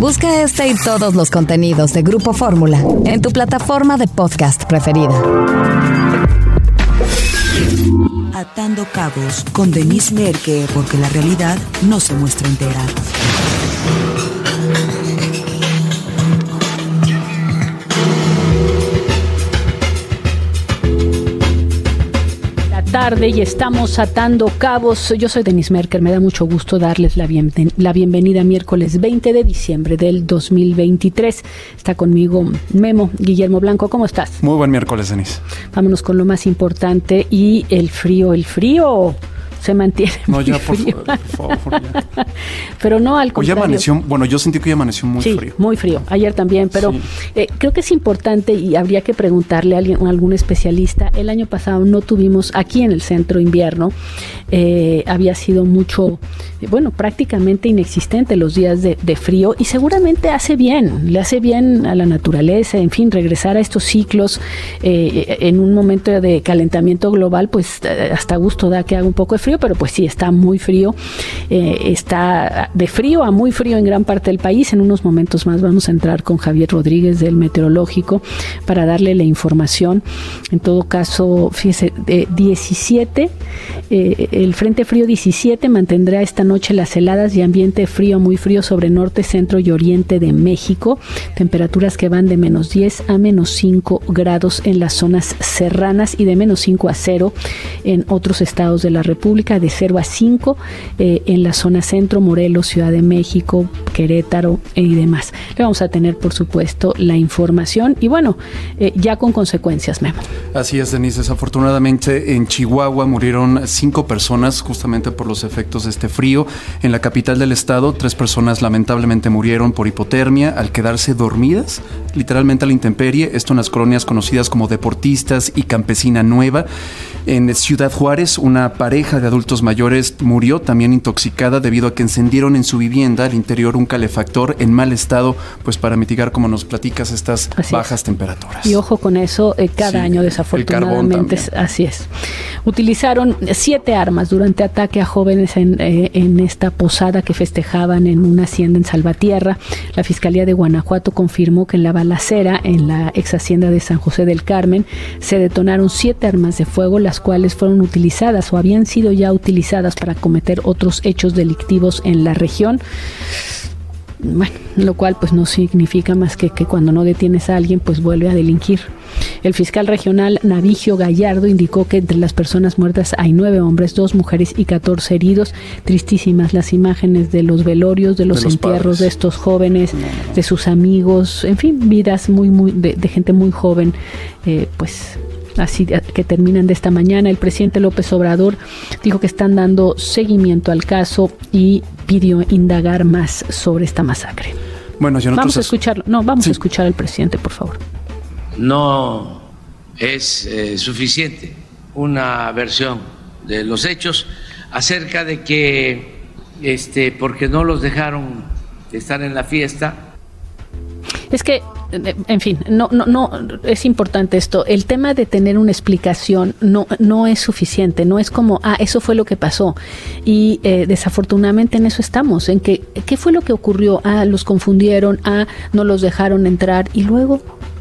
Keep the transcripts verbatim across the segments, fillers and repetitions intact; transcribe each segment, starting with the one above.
Busca este y todos los contenidos de Grupo Fórmula en tu plataforma de podcast preferida. Atando cabos con Denise Merker, porque la realidad no se muestra entera. Tarde y estamos atando cabos. Yo soy Denise Merker, me da mucho gusto darles la, bien, la bienvenida miércoles veinte de diciembre del dos mil veintitrés. Está conmigo Memo, Guillermo Blanco, ¿cómo estás? Muy buen miércoles, Denise. Vámonos con lo más importante y el frío, el frío se mantiene no, muy ya, por, frío. Por favor, ya. Pero no, al contrario. Hoy amaneció, bueno, yo sentí que hoy amaneció muy sí, frío. muy frío, ayer también, pero sí. eh, creo que es importante y habría que preguntarle a alguien, a algún especialista. El año pasado no tuvimos aquí en el centro invierno, eh, había sido mucho, eh, bueno, prácticamente inexistente los días de, de frío y seguramente hace bien, le hace bien a la naturaleza, en fin, regresar a estos ciclos eh, en un momento de calentamiento global, pues hasta gusto da que haga un poco de frío, pero pues sí, está muy frío, eh, está de frío a muy frío en gran parte del país. En unos momentos más vamos a entrar con Javier Rodríguez del Meteorológico para darle la información. En todo caso, fíjese, de diecisiete, eh, el Frente Frío diecisiete mantendrá esta noche las heladas y ambiente frío a muy frío sobre norte, centro y oriente de México. Temperaturas que van de menos diez a menos cinco grados en las zonas serranas y de menos cinco a cero en otros estados de la República, de cero a cinco eh, en la zona centro, Morelos, Ciudad de México, Querétaro y demás. Le vamos a tener, por supuesto, la información y bueno, eh, ya con consecuencias, Memo. Así es, Denise. Desafortunadamente en Chihuahua murieron cinco personas justamente por los efectos de este frío. En la capital del estado, tres personas lamentablemente murieron por hipotermia al quedarse dormidas, literalmente a la intemperie. Esto en las colonias conocidas como Deportistas y Campesina Nueva. En Ciudad Juárez, una pareja de adultos mayores murió también intoxicada debido a que encendieron en su vivienda al interior un calefactor en mal estado, pues para mitigar, como nos platicas, estas así bajas es. temperaturas. Y ojo con eso, eh, cada sí, año desafortunadamente, así es. Utilizaron siete armas durante ataque a jóvenes en, eh, en esta posada que festejaban en una hacienda en Salvatierra. La Fiscalía de Guanajuato confirmó que en la balacera en la ex hacienda de San José del Carmen se detonaron siete armas de fuego, las cuales fueron utilizadas o habían sido ya utilizadas para cometer otros hechos delictivos en la región. Bueno, lo cual pues no significa más que que cuando no detienes a alguien pues vuelve a delinquir. El fiscal regional Navigio Gallardo indicó que entre las personas muertas hay nueve hombres, dos mujeres y catorce heridos. Tristísimas las imágenes de los velorios, de los, de los entierros padres. de estos jóvenes, no, no, no. de sus amigos, en fin, vidas muy, muy de, de gente muy joven, eh, pues así que terminan de esta mañana. El presidente López Obrador dijo que están dando seguimiento al caso y pidió indagar más sobre esta masacre. Bueno, yo no vamos a escucharlo. No, vamos sí. a escuchar al presidente, por favor. No es eh, suficiente una versión de los hechos acerca de que, este, porque no los dejaron estar en la fiesta. Es que, en fin, no, no, no, es importante esto. El tema de tener una explicación no, no es suficiente. No es como, ah, eso fue lo que pasó. Y eh, desafortunadamente en eso estamos. En que, ¿qué fue lo que ocurrió? Ah, los confundieron. Ah, no los dejaron entrar. Y luego,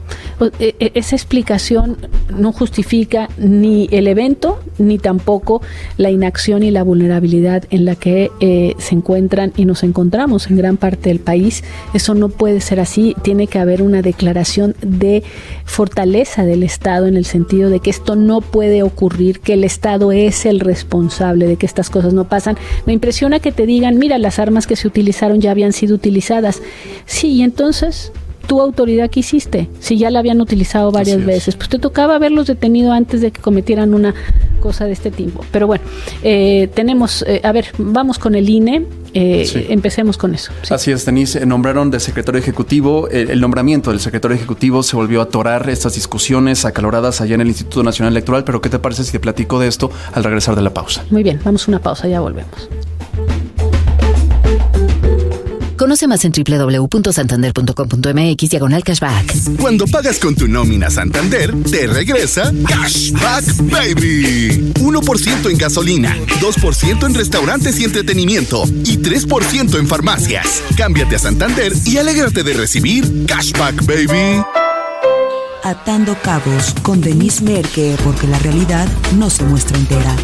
esa explicación no justifica ni el evento ni tampoco la inacción y la vulnerabilidad en la que eh, se encuentran y nos encontramos en gran parte del país. Eso no puede ser así. Tiene que haber una declaración de fortaleza del Estado en el sentido de que esto no puede ocurrir, que el Estado es el responsable de que estas cosas no pasan. Me impresiona que te digan, mira, las armas que se utilizaron ya habían sido utilizadas. Sí, y entonces, ¿tu autoridad qué hiciste? Si ya la habían utilizado varias veces, pues te tocaba haberlos detenido antes de que cometieran una cosa de este tipo. Pero bueno, eh, tenemos, eh, a ver, vamos con el I N E. Eh, sí. Empecemos con eso. Sí. Así es, Denise. Nombraron de secretario ejecutivo. El, el nombramiento del secretario ejecutivo se volvió a atorar estas discusiones acaloradas allá en el Instituto Nacional Electoral. Pero ¿qué te parece si te platico de esto al regresar de la pausa? Muy bien, vamos a una pausa, ya volvemos. Conoce más en doble u doble u doble u punto santander punto com punto m x diagonal cashback. Cuando pagas con tu nómina Santander, te regresa Cashback Baby. uno por ciento en gasolina, dos por ciento en restaurantes y entretenimiento y tres por ciento en farmacias. Cámbiate a Santander y alégrate de recibir Cashback Baby. Atando Cabos con Denise Merker, porque la realidad no se muestra entera.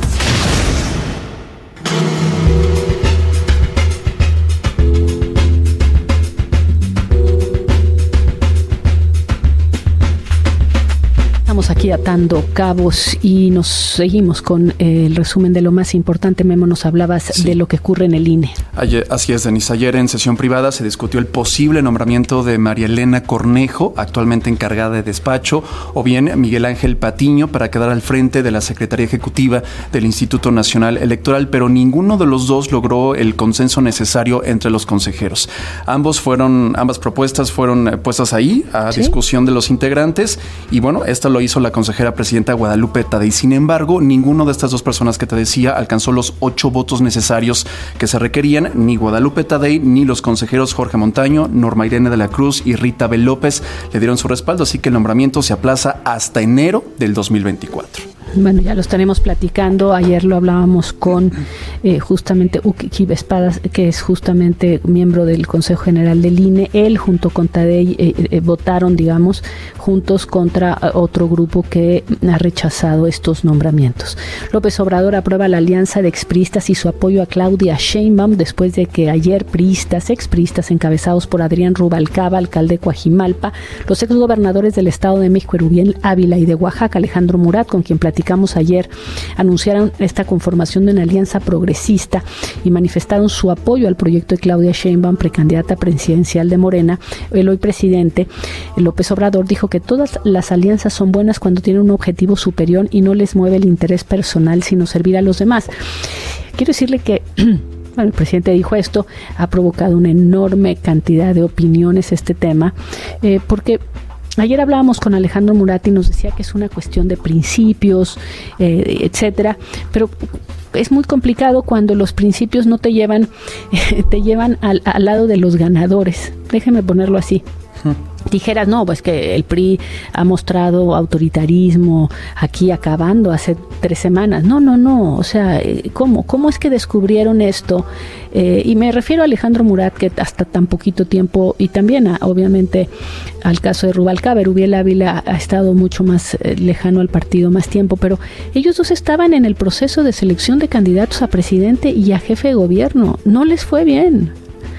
Estamos aquí atando cabos y nos seguimos con eh, el resumen de lo más importante. Memo, nos hablabas sí. de lo que ocurre en el I N E. Ayer, así es, Denise. Ayer en sesión privada se discutió el posible nombramiento de María Elena Cornejo, actualmente encargada de despacho, o bien Miguel Ángel Patiño, para quedar al frente de la Secretaría Ejecutiva del Instituto Nacional Electoral, pero ninguno de los dos logró el consenso necesario entre los consejeros. Ambos fueron, ambas propuestas fueron puestas ahí a ¿Sí? discusión de los integrantes, y bueno, esta lo hizo la consejera presidenta Guadalupe Tadei. Sin embargo, ninguno de estas dos personas que te decía alcanzó los ocho votos necesarios que se requerían. Ni Guadalupe Tadei ni los consejeros Jorge Montaño, Norma Irene de la Cruz y Rita B. López le dieron su respaldo, así que el nombramiento se aplaza hasta enero del dos mil veinticuatro. Bueno, ya lo estaremos platicando. Ayer lo hablábamos con eh, justamente Uki Vespadas, que es justamente miembro del Consejo General del I N E. Él junto con Tadei eh, eh, votaron, digamos, juntos contra otro grupo que ha rechazado estos nombramientos. López Obrador aprueba la alianza de expriistas y su apoyo a Claudia Sheinbaum después de que ayer priistas, expriistas encabezados por Adrián Rubalcaba, alcalde de Coajimalpa, los exgobernadores del Estado de México, Erubiel Ávila, y de Oaxaca, Alejandro Murat, con quien platicamos ayer, anunciaron esta conformación de una alianza progresista y manifestaron su apoyo al proyecto de Claudia Sheinbaum, precandidata presidencial de Morena. El hoy presidente López Obrador dijo que todas las alianzas son buenas cuando tienen un objetivo superior y no les mueve el interés personal, sino servir a los demás. Quiero decirle que bueno, el presidente dijo esto, ha provocado una enorme cantidad de opiniones este tema, eh, porque ayer hablábamos con Alejandro Murat y nos decía que es una cuestión de principios, eh, etcétera, pero es muy complicado cuando los principios no te llevan, eh, te llevan al, al lado de los ganadores. Déjeme ponerlo así. Dijeras, no, pues que el P R I ha mostrado autoritarismo aquí acabando hace tres semanas. No, no, no. O sea, ¿cómo? ¿Cómo es que descubrieron esto? Eh, y me refiero a Alejandro Murat, que hasta tan poquito tiempo, y también a, obviamente al caso de Rubalcaba. Erubiel Ávila ha estado mucho más eh, lejano al partido, más tiempo, pero ellos dos estaban en el proceso de selección de candidatos a presidente y a jefe de gobierno. No les fue bien.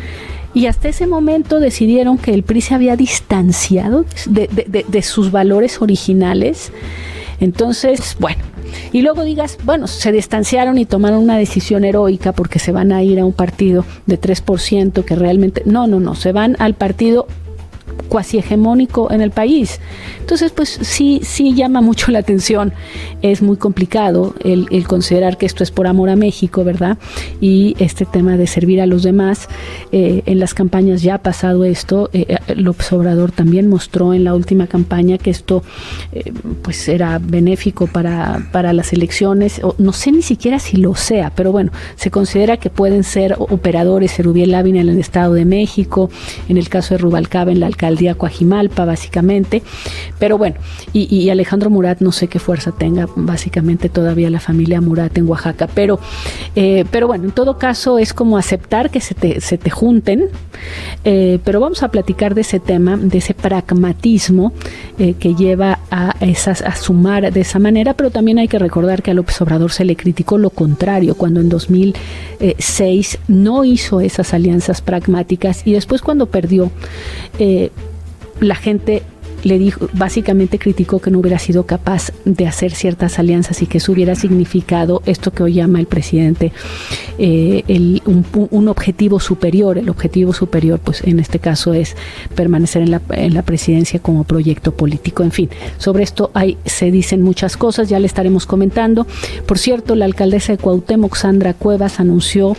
Y hasta ese momento decidieron que el P R I se había distanciado de, de, de, de sus valores originales. Entonces, bueno, y luego digas, bueno, se distanciaron y tomaron una decisión heroica porque se van a ir a un partido de tres por ciento que realmente, no, no, no, se van al partido cuasi hegemónico en el país. Entonces, pues sí, sí llama mucho la atención. Es muy complicado el, el considerar que esto es por amor a México, ¿verdad? Y este tema de servir a los demás. Eh, en las campañas ya ha pasado esto. Eh, López Obrador también mostró en la última campaña que esto eh, pues era benéfico para, para las elecciones. O, no sé ni siquiera si lo sea, pero bueno, se considera que pueden ser operadores. Erubiel Ávila en el Estado de México, en el caso de Rubalcaba en la alcaldía Coajimalpa, básicamente. Pero bueno, y, y Alejandro Murat, no sé qué fuerza tenga, básicamente todavía la familia Murat en Oaxaca, pero, eh, pero bueno, en todo caso es como aceptar que se te, se te junten, eh, pero vamos a platicar de ese tema, de ese pragmatismo eh, que lleva a, esas, a sumar de esa manera, pero también hay que recordar que a López Obrador se le criticó lo contrario, cuando en dos mil seis no hizo esas alianzas pragmáticas y después cuando perdió, eh, la gente le dijo, básicamente criticó que no hubiera sido capaz de hacer ciertas alianzas y que eso hubiera significado esto que hoy llama el presidente eh, el, un, un objetivo superior. El objetivo superior, pues en este caso es permanecer en la, en la presidencia como proyecto político. En fin, sobre esto hay, se dicen muchas cosas, ya le estaremos comentando. Por cierto, la alcaldesa de Cuauhtémoc, Sandra Cuevas, anunció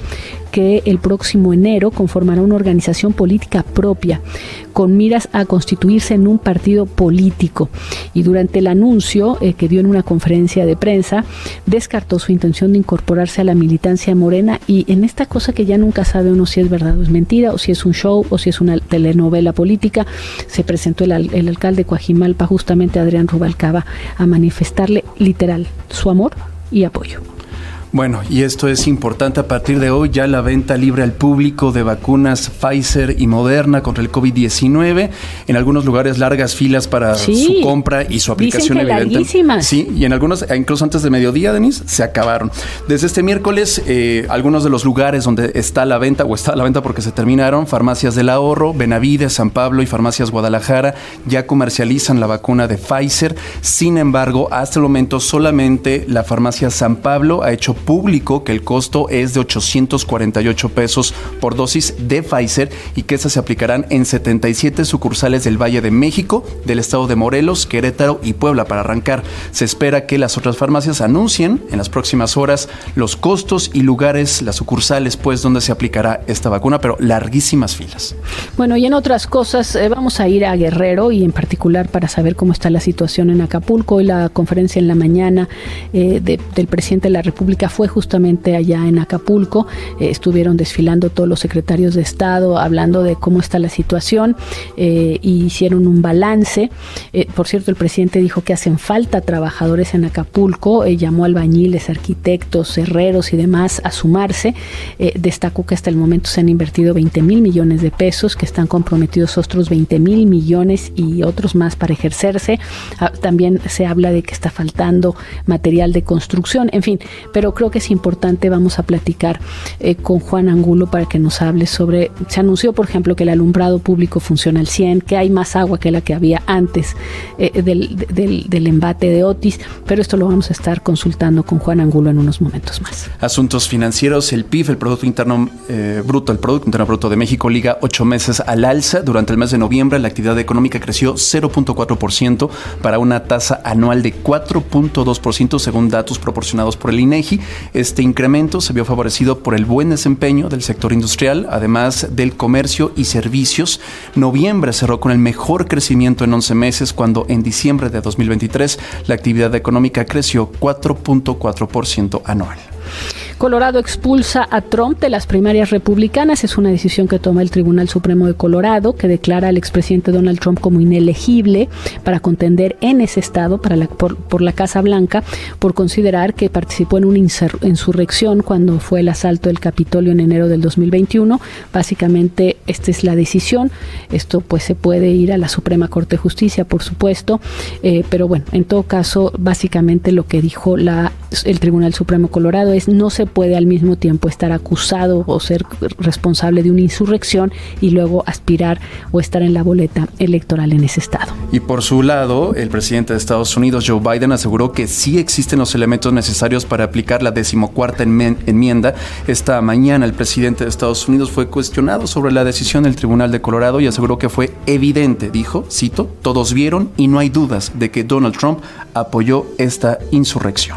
que el próximo enero conformará una organización política propia con miras a constituirse en un partido político. Y durante el anuncio eh, que dio en una conferencia de prensa, descartó su intención de incorporarse a la militancia morena, y en esta cosa que ya nunca sabe uno si es verdad o es mentira, o si es un show o si es una telenovela política, se presentó el, el alcalde de Coajimalpa, justamente Adrián Rubalcaba, a manifestarle literal su amor y apoyo. Bueno, y esto es importante, a partir de hoy ya la venta libre al público de vacunas Pfizer y Moderna contra el COVID diecinueve. En algunos lugares largas filas para sí, su compra y su aplicación, dicen que evidente. Larguísimas. Sí, y en algunos, incluso antes de mediodía, Denise, se acabaron. Desde este miércoles, eh, algunos de los lugares donde está la venta, o está la venta porque se terminaron, Farmacias del Ahorro, Benavides, San Pablo y Farmacias Guadalajara, ya comercializan la vacuna de Pfizer. Sin embargo, hasta el momento solamente la farmacia San Pablo ha hecho público que el costo es de ochocientos cuarenta y ocho pesos por dosis de Pfizer y que estas se aplicarán en setenta y siete sucursales del Valle de México, del estado de Morelos, Querétaro y Puebla para arrancar. Se espera que las otras farmacias anuncien en las próximas horas los costos y lugares, las sucursales, pues, donde se aplicará esta vacuna, pero larguísimas filas. Bueno, y en otras cosas, eh, vamos a ir a Guerrero, y en particular para saber cómo está la situación en Acapulco. Hoy la conferencia en la mañana eh, de, del presidente de la República fue justamente allá en Acapulco. Eh, estuvieron desfilando todos los secretarios de Estado hablando de cómo está la situación, eh, y hicieron un balance. Eh, por cierto, el presidente dijo que hacen falta trabajadores en Acapulco, eh, llamó a albañiles, arquitectos, herreros y demás a sumarse. Eh, destacó que hasta el momento se han invertido veinte mil millones de pesos, que están comprometidos otros veinte mil millones y otros más para ejercerse. Ah, también se habla de que está faltando material de construcción, en fin, pero creo que es importante. Vamos a platicar eh, con Juan Angulo para que nos hable sobre, se anunció por ejemplo que el alumbrado público funciona al cien, que hay más agua que la que había antes eh, del, del, del embate de Otis, pero esto lo vamos a estar consultando con Juan Angulo en unos momentos más. Asuntos financieros, el P I B, el Producto Interno eh, Bruto, el Producto Interno Bruto de México liga ocho meses al alza. Durante el mes de noviembre la actividad económica creció cero punto cuatro por ciento para una tasa anual de cuatro punto dos por ciento según datos proporcionados por el INEGI. Este incremento se vio favorecido por el buen desempeño del sector industrial, además del comercio y servicios. Noviembre cerró con el mejor crecimiento en once meses, cuando en diciembre de dos mil veintitrés la actividad económica creció cuatro punto cuatro por ciento anual. Colorado expulsa a Trump de las primarias republicanas. Es una decisión que toma el Tribunal Supremo de Colorado, que declara al expresidente Donald Trump como inelegible para contender en ese estado para la, por, por la Casa Blanca, por considerar que participó en una insurrección cuando fue el asalto del Capitolio en enero del dos mil veintiuno. Básicamente esta es la decisión. Esto pues se puede ir a la Suprema Corte de Justicia, por supuesto, eh, pero bueno, en todo caso, básicamente lo que dijo la, el Tribunal Supremo de Colorado es: no se puede al mismo tiempo estar acusado o ser responsable de una insurrección y luego aspirar o estar en la boleta electoral en ese estado. Y por su lado, el presidente de Estados Unidos, Joe Biden, aseguró que sí existen los elementos necesarios para aplicar la decimocuarta enmienda. Esta mañana el presidente de Estados Unidos fue cuestionado sobre la decisión del Tribunal de Colorado y aseguró que fue evidente, dijo, cito, todos vieron y no hay dudas de que Donald Trump apoyó esta insurrección.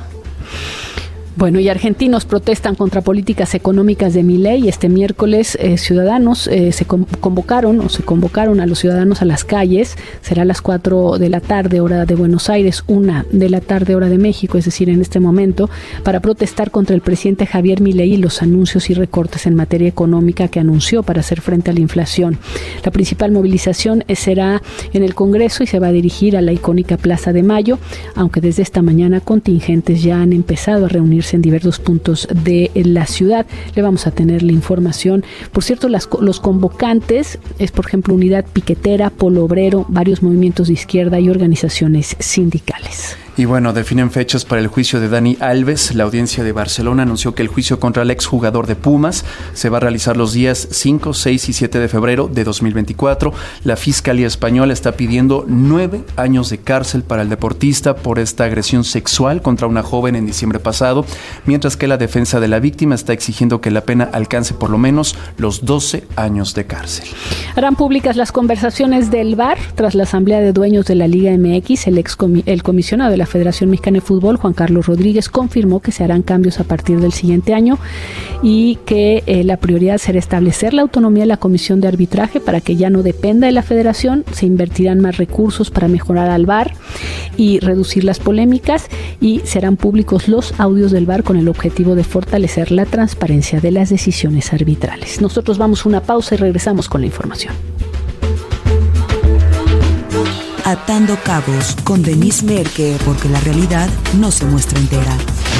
Bueno, y argentinos protestan contra políticas económicas de Milei. Este miércoles eh, ciudadanos eh, se convocaron o se convocaron a los ciudadanos a las calles. Será a las cuatro de la tarde, hora de Buenos Aires, una de la tarde, hora de México, es decir, en este momento, para protestar contra el presidente Javier Milei y los anuncios y recortes en materia económica que anunció para hacer frente a la inflación. La principal movilización será en el Congreso y se va a dirigir a la icónica Plaza de Mayo, aunque desde esta mañana contingentes ya han empezado a reunirse en diversos puntos de la ciudad. Le vamos a tener la información. Por cierto, las, los convocantes es, por ejemplo, Unidad Piquetera, Polo Obrero, varios movimientos de izquierda y organizaciones sindicales. Y bueno, definen fechas para el juicio de Dani Alves. La audiencia de Barcelona anunció que el juicio contra el exjugador de Pumas se va a realizar los días cinco, seis y siete de febrero de dos mil veinticuatro. La Fiscalía Española está pidiendo nueve años de cárcel para el deportista por esta agresión sexual contra una joven en diciembre pasado, mientras que la defensa de la víctima está exigiendo que la pena alcance por lo menos los doce años de cárcel. Harán públicas las conversaciones del V A R tras la asamblea de dueños de la Liga M X. El, ex comi- el comisionado de la la Federación Mexicana de Fútbol, Juan Carlos Rodríguez, confirmó que se harán cambios a partir del siguiente año y que eh, la prioridad será establecer la autonomía de la Comisión de Arbitraje para que ya no dependa de la Federación, se invertirán más recursos para mejorar al V A R y reducir las polémicas, y serán públicos los audios del V A R con el objetivo de fortalecer la transparencia de las decisiones arbitrales. Nosotros vamos a una pausa y regresamos con la información. Atando Cabos con Denise Merker, porque la realidad no se muestra entera.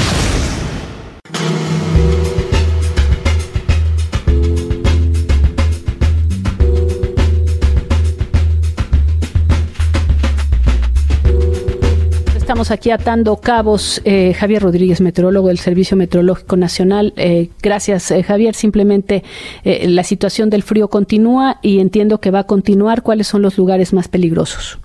Estamos aquí atando cabos. eh, Javier Rodríguez, meteorólogo del Servicio Meteorológico Nacional. Eh, gracias, eh, Javier. Simplemente eh, la situación del frío continúa y entiendo que va a continuar. ¿Cuáles son los lugares más peligrosos?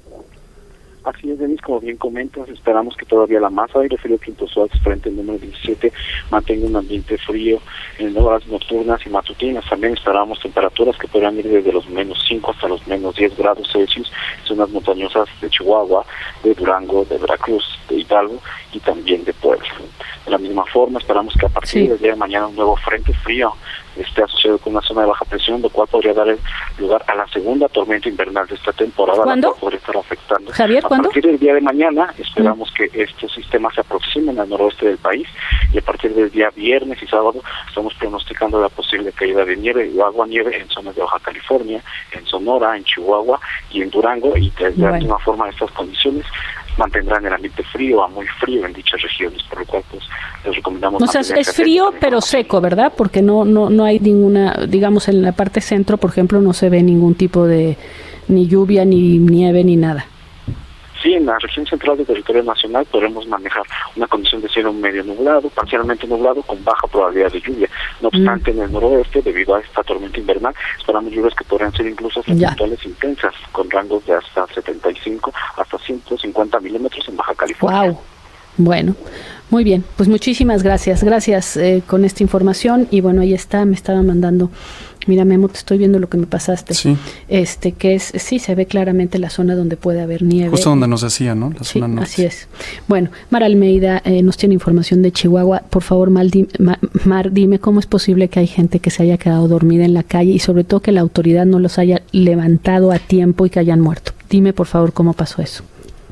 Así es, Denis, como bien comentas, esperamos que todavía la masa de aire frío que impulsó al frente el número diecisiete mantenga un ambiente frío en horas nocturnas y matutinas. También esperamos temperaturas que podrán ir desde los menos cinco hasta los menos diez grados Celsius en zonas montañosas de Chihuahua, de Durango, de Veracruz, de Hidalgo y también de Puebla. De la misma forma, esperamos que a partir sí. del día de mañana un nuevo frente frío esté asociado con una zona de baja presión, lo cual podría dar lugar a la segunda tormenta invernal de esta temporada. ¿Cuándo? La cual podría estar afectando. Javier, ¿cuándo? A partir del día de mañana esperamos mm. que estos sistemas se aproximen al noroeste del país, y a partir del día viernes y sábado estamos pronosticando la posible caída de nieve o agua nieve en zonas de Baja California, en Sonora, en Chihuahua y en Durango, y de bueno. la misma forma estas condiciones mantendrán el ambiente frío a muy frío en dichas regiones, por lo cual pues les recomendamos. O sea, es frío pero seco, ¿verdad? Porque no no no hay ninguna, digamos, en la parte centro, por ejemplo, no se ve ningún tipo de ni lluvia, ni nieve, ni nada. Sí, en la región central del territorio nacional podremos manejar una condición de cielo medio nublado, parcialmente nublado, con baja probabilidad de lluvia. No obstante, mm. en el noroeste, debido a esta tormenta invernal, esperamos lluvias que podrían ser incluso puntuales intensas, con rangos de hasta setenta y cinco hasta ciento cincuenta milímetros en Baja California. Wow. Bueno, muy bien, pues muchísimas gracias, gracias eh, con esta información. Y bueno, ahí está, me estaba mandando, mira Memo, te estoy viendo lo que me pasaste, sí. este que es, sí, se ve claramente la zona donde puede haber nieve. Justo donde nos decía, ¿no? La sí, zona norte. Así es. Bueno, Mar Almeida eh, nos tiene información de Chihuahua. Por favor, Mar, di, Mar, dime cómo es posible que hay gente que se haya quedado dormida en la calle y sobre todo que la autoridad no los haya levantado a tiempo y que hayan muerto. Dime, por favor, cómo pasó eso.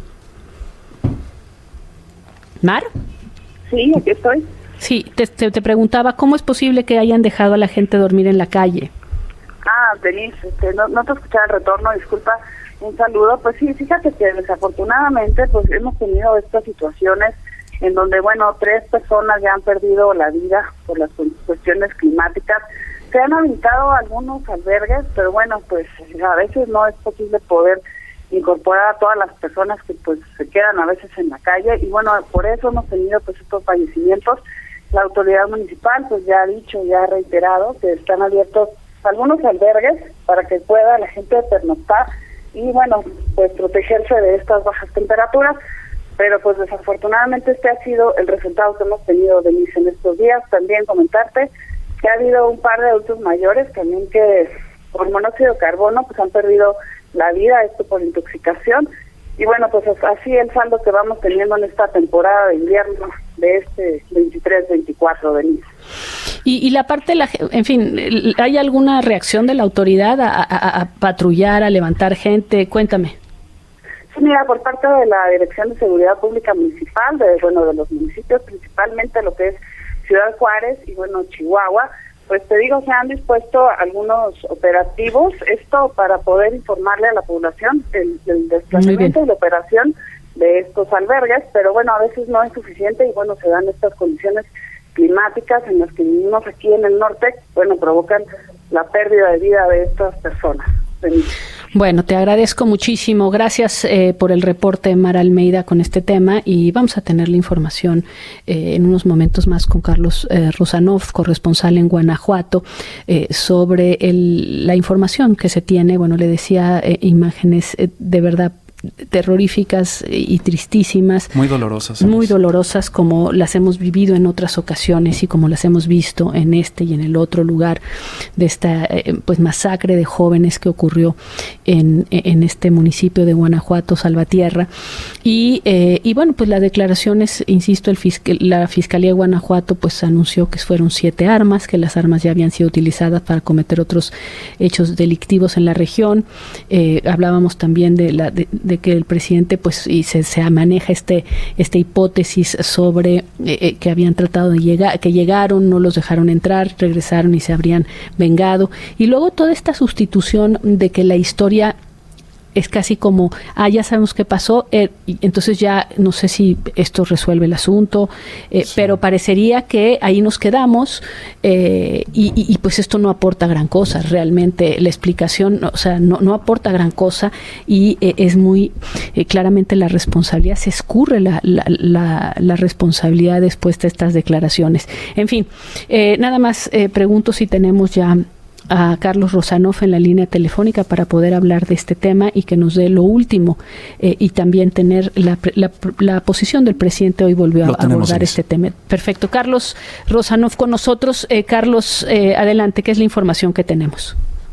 ¿Mar? Sí, aquí estoy. Sí, te, te, te preguntaba, ¿cómo es posible que hayan dejado a la gente dormir en la calle? Ah, Denise, este, no, no te escuchaba el retorno, disculpa, un saludo. Pues sí, fíjate que desafortunadamente pues hemos tenido estas situaciones en donde, bueno, tres personas ya han perdido la vida por las cuestiones climáticas. Se han habilitado algunos albergues, pero bueno, pues a veces no es posible poder incorporar a todas las personas que pues se quedan a veces en la calle, y bueno, por eso hemos tenido pues estos fallecimientos. La autoridad municipal pues ya ha dicho, ya ha reiterado que están abiertos algunos albergues para que pueda la gente pernoctar y bueno, pues protegerse de estas bajas temperaturas, pero pues desafortunadamente este ha sido el resultado que hemos tenido, Denise, en estos días. También comentarte que ha habido un par de adultos mayores también que por monóxido de carbono pues han perdido la vida, esto por intoxicación, y bueno, pues así el saldo que vamos teniendo en esta temporada de invierno de este veintitrés veinticuatro, Denise. Y, y la parte de la, en fin, ¿hay alguna reacción de la autoridad a, a, a patrullar, a levantar gente? Cuéntame. Sí, mira, por parte de la Dirección de Seguridad Pública Municipal, de bueno, de los municipios, principalmente lo que es Ciudad Juárez y bueno, Chihuahua, pues te digo, se han dispuesto algunos operativos, esto para poder informarle a la población del, del desplazamiento y la operación de estos albergues, pero bueno, a veces no es suficiente y bueno, se dan estas condiciones climáticas en las que vivimos aquí en el norte, bueno, provocan la pérdida de vida de estas personas. Bueno, te agradezco muchísimo. Gracias eh, por el reporte, Mar Almeida, con este tema, y vamos a tener la información eh, en unos momentos más con Carlos eh, Rusanov, corresponsal en Guanajuato, eh, sobre el, la información que se tiene. Bueno, le decía eh, imágenes eh, de verdad terroríficas y tristísimas. Muy dolorosas. Muy dolorosas, como las hemos vivido en otras ocasiones y como las hemos visto en este y en el otro lugar de esta eh, pues masacre de jóvenes que ocurrió en, en este municipio de Guanajuato, Salvatierra. Y, eh, y bueno, pues las declaraciones, insisto, el fiscal, la Fiscalía de Guanajuato pues anunció que fueron siete armas, que las armas ya habían sido utilizadas para cometer otros hechos delictivos en la región. Eh, hablábamos también de, la, de, de que el presidente pues y se, se maneja este esta hipótesis sobre eh, que habían tratado de llegar, que llegaron, no los dejaron entrar, regresaron y se habrían vengado. Y luego toda esta sustitución de que la historia es casi como, ah, ya sabemos qué pasó, eh, entonces ya no sé si esto resuelve el asunto, eh, sí. pero parecería que ahí nos quedamos eh, y, y, y pues esto no aporta gran cosa, realmente la explicación, o sea, no, no aporta gran cosa y eh, es muy, eh, claramente la responsabilidad, se escurre la, la, la, la responsabilidad después de estas declaraciones. En fin, eh, nada más eh, pregunto si tenemos ya a Carlos Rozanov en la línea telefónica para poder hablar de este tema y que nos dé lo último eh, y también tener la, la, la posición del presidente. Hoy volvió a abordar este tema. Perfecto. Carlos Rozanov con nosotros. Eh, Carlos, eh, adelante, ¿qué es la información que tenemos?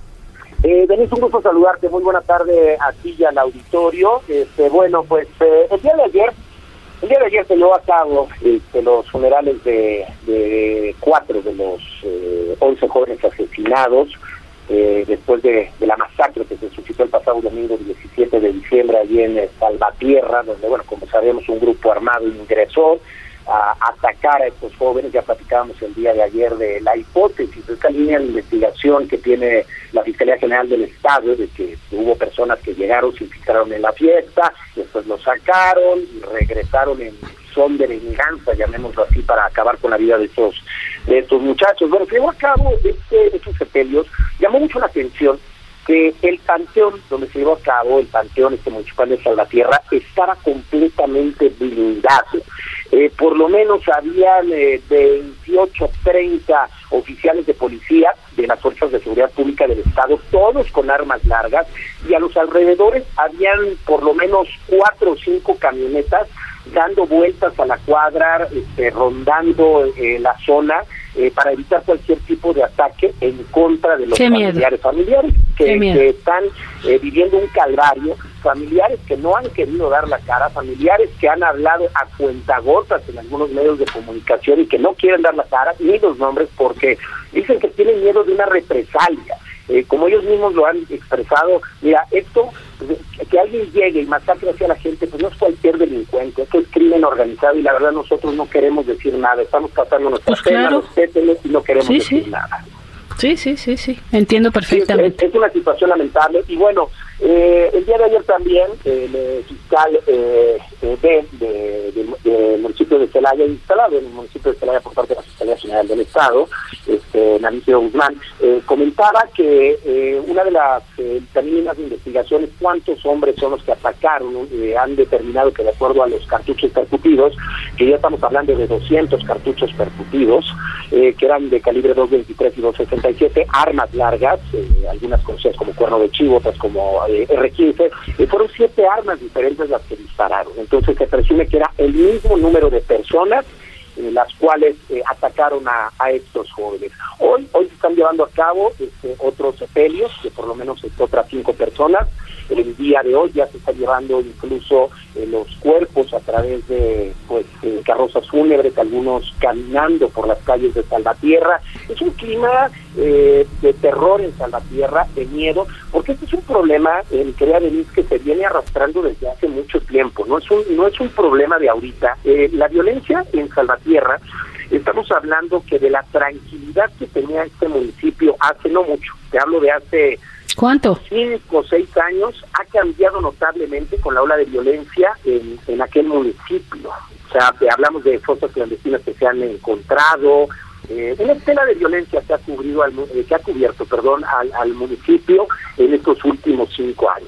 Eh, Denise, un gusto saludarte. Muy buena tarde a ti y al auditorio. Este, bueno, pues eh, el día de ayer El día de ayer se llevó a cabo este, los funerales de, de cuatro de los eh, once jóvenes asesinados eh, después de, de la masacre que se suscitó el pasado domingo diecisiete de diciembre allí en Salvatierra, donde, bueno, como sabemos, un grupo armado ingresó a atacar a estos jóvenes. Ya platicábamos el día de ayer de la hipótesis, de esta línea de investigación que tiene la Fiscalía General del Estado, de que hubo personas que llegaron, se infiltraron en la fiesta, después los sacaron y regresaron en son de venganza, llamémoslo así, para acabar con la vida de estos de estos muchachos. Bueno, se llevó a cabo este, estos sepelios. Llamó mucho la atención que el panteón donde se llevó a cabo, el panteón este municipal de Salvatierra, estaba completamente blindado. Eh, por lo menos habían eh, veintiocho, treinta oficiales de policía de las fuerzas de seguridad pública del estado, todos con armas largas, y a los alrededores habían por lo menos cuatro o cinco camionetas dando vueltas a la cuadra, este, rondando eh, la zona, eh, para evitar cualquier tipo de ataque en contra de los Qué familiares, miedo. familiares que, que están eh, viviendo un calvario, familiares que no han querido dar la cara, familiares que han hablado a cuentagotas en algunos medios de comunicación y que no quieren dar la cara ni los nombres porque dicen que tienen miedo de una represalia. Eh, como ellos mismos lo han expresado, mira, esto, que alguien llegue y masacre hacia la gente, pues no es cualquier delincuente, esto es crimen organizado y la verdad nosotros no queremos decir nada, estamos pasando nuestra pues pena, claro. respétenlos y no queremos sí, decir sí. nada. Sí, sí, sí, sí, entiendo perfectamente. Sí, es, es una situación lamentable y bueno, eh, el día de ayer también el eh, fiscal eh, eh, de, de, de, de municipio de Celaya, instalado en el municipio de Celaya por parte de la Fiscalía General del Estado, este, Naricio Guzmán, eh, comentaba que eh, una de las eh, líneas de investigación es cuántos hombres son los que atacaron, eh, han determinado que de acuerdo a los cartuchos percutidos, que ya estamos hablando de doscientos cartuchos percutidos, eh, que eran de calibre dos veintitrés y dos sesenta y siete, armas largas, eh, algunas conocidas como cuerno de chivo, otras como eh, erre quince, eh, fueron siete armas diferentes las que dispararon. Entonces se presume que era el mismo número de personas eh, las cuales eh, atacaron a, a estos jóvenes. Hoy hoy se están llevando a cabo este, otros sepelios, de por lo menos este, otras cinco personas. El día de hoy ya se está llevando incluso eh, los cuerpos a través de pues eh, carrozas fúnebres, algunos caminando por las calles de Salvatierra. Es un clima eh, de terror en Salvatierra, de miedo, porque este es un problema, eh, quería decir, que se viene arrastrando desde hace mucho tiempo. No es un no es un problema de ahorita. Eh, la violencia en Salvatierra, estamos hablando que de la tranquilidad que tenía este municipio hace no mucho, te hablo de hace ¿Cuánto? Cinco o seis años, ha cambiado notablemente con la ola de violencia en, en aquel municipio. O sea, te hablamos de fosas clandestinas que se han encontrado, eh, una escena de violencia que ha cubrido al, eh, que ha cubierto, perdón, al, al municipio en estos últimos cinco años.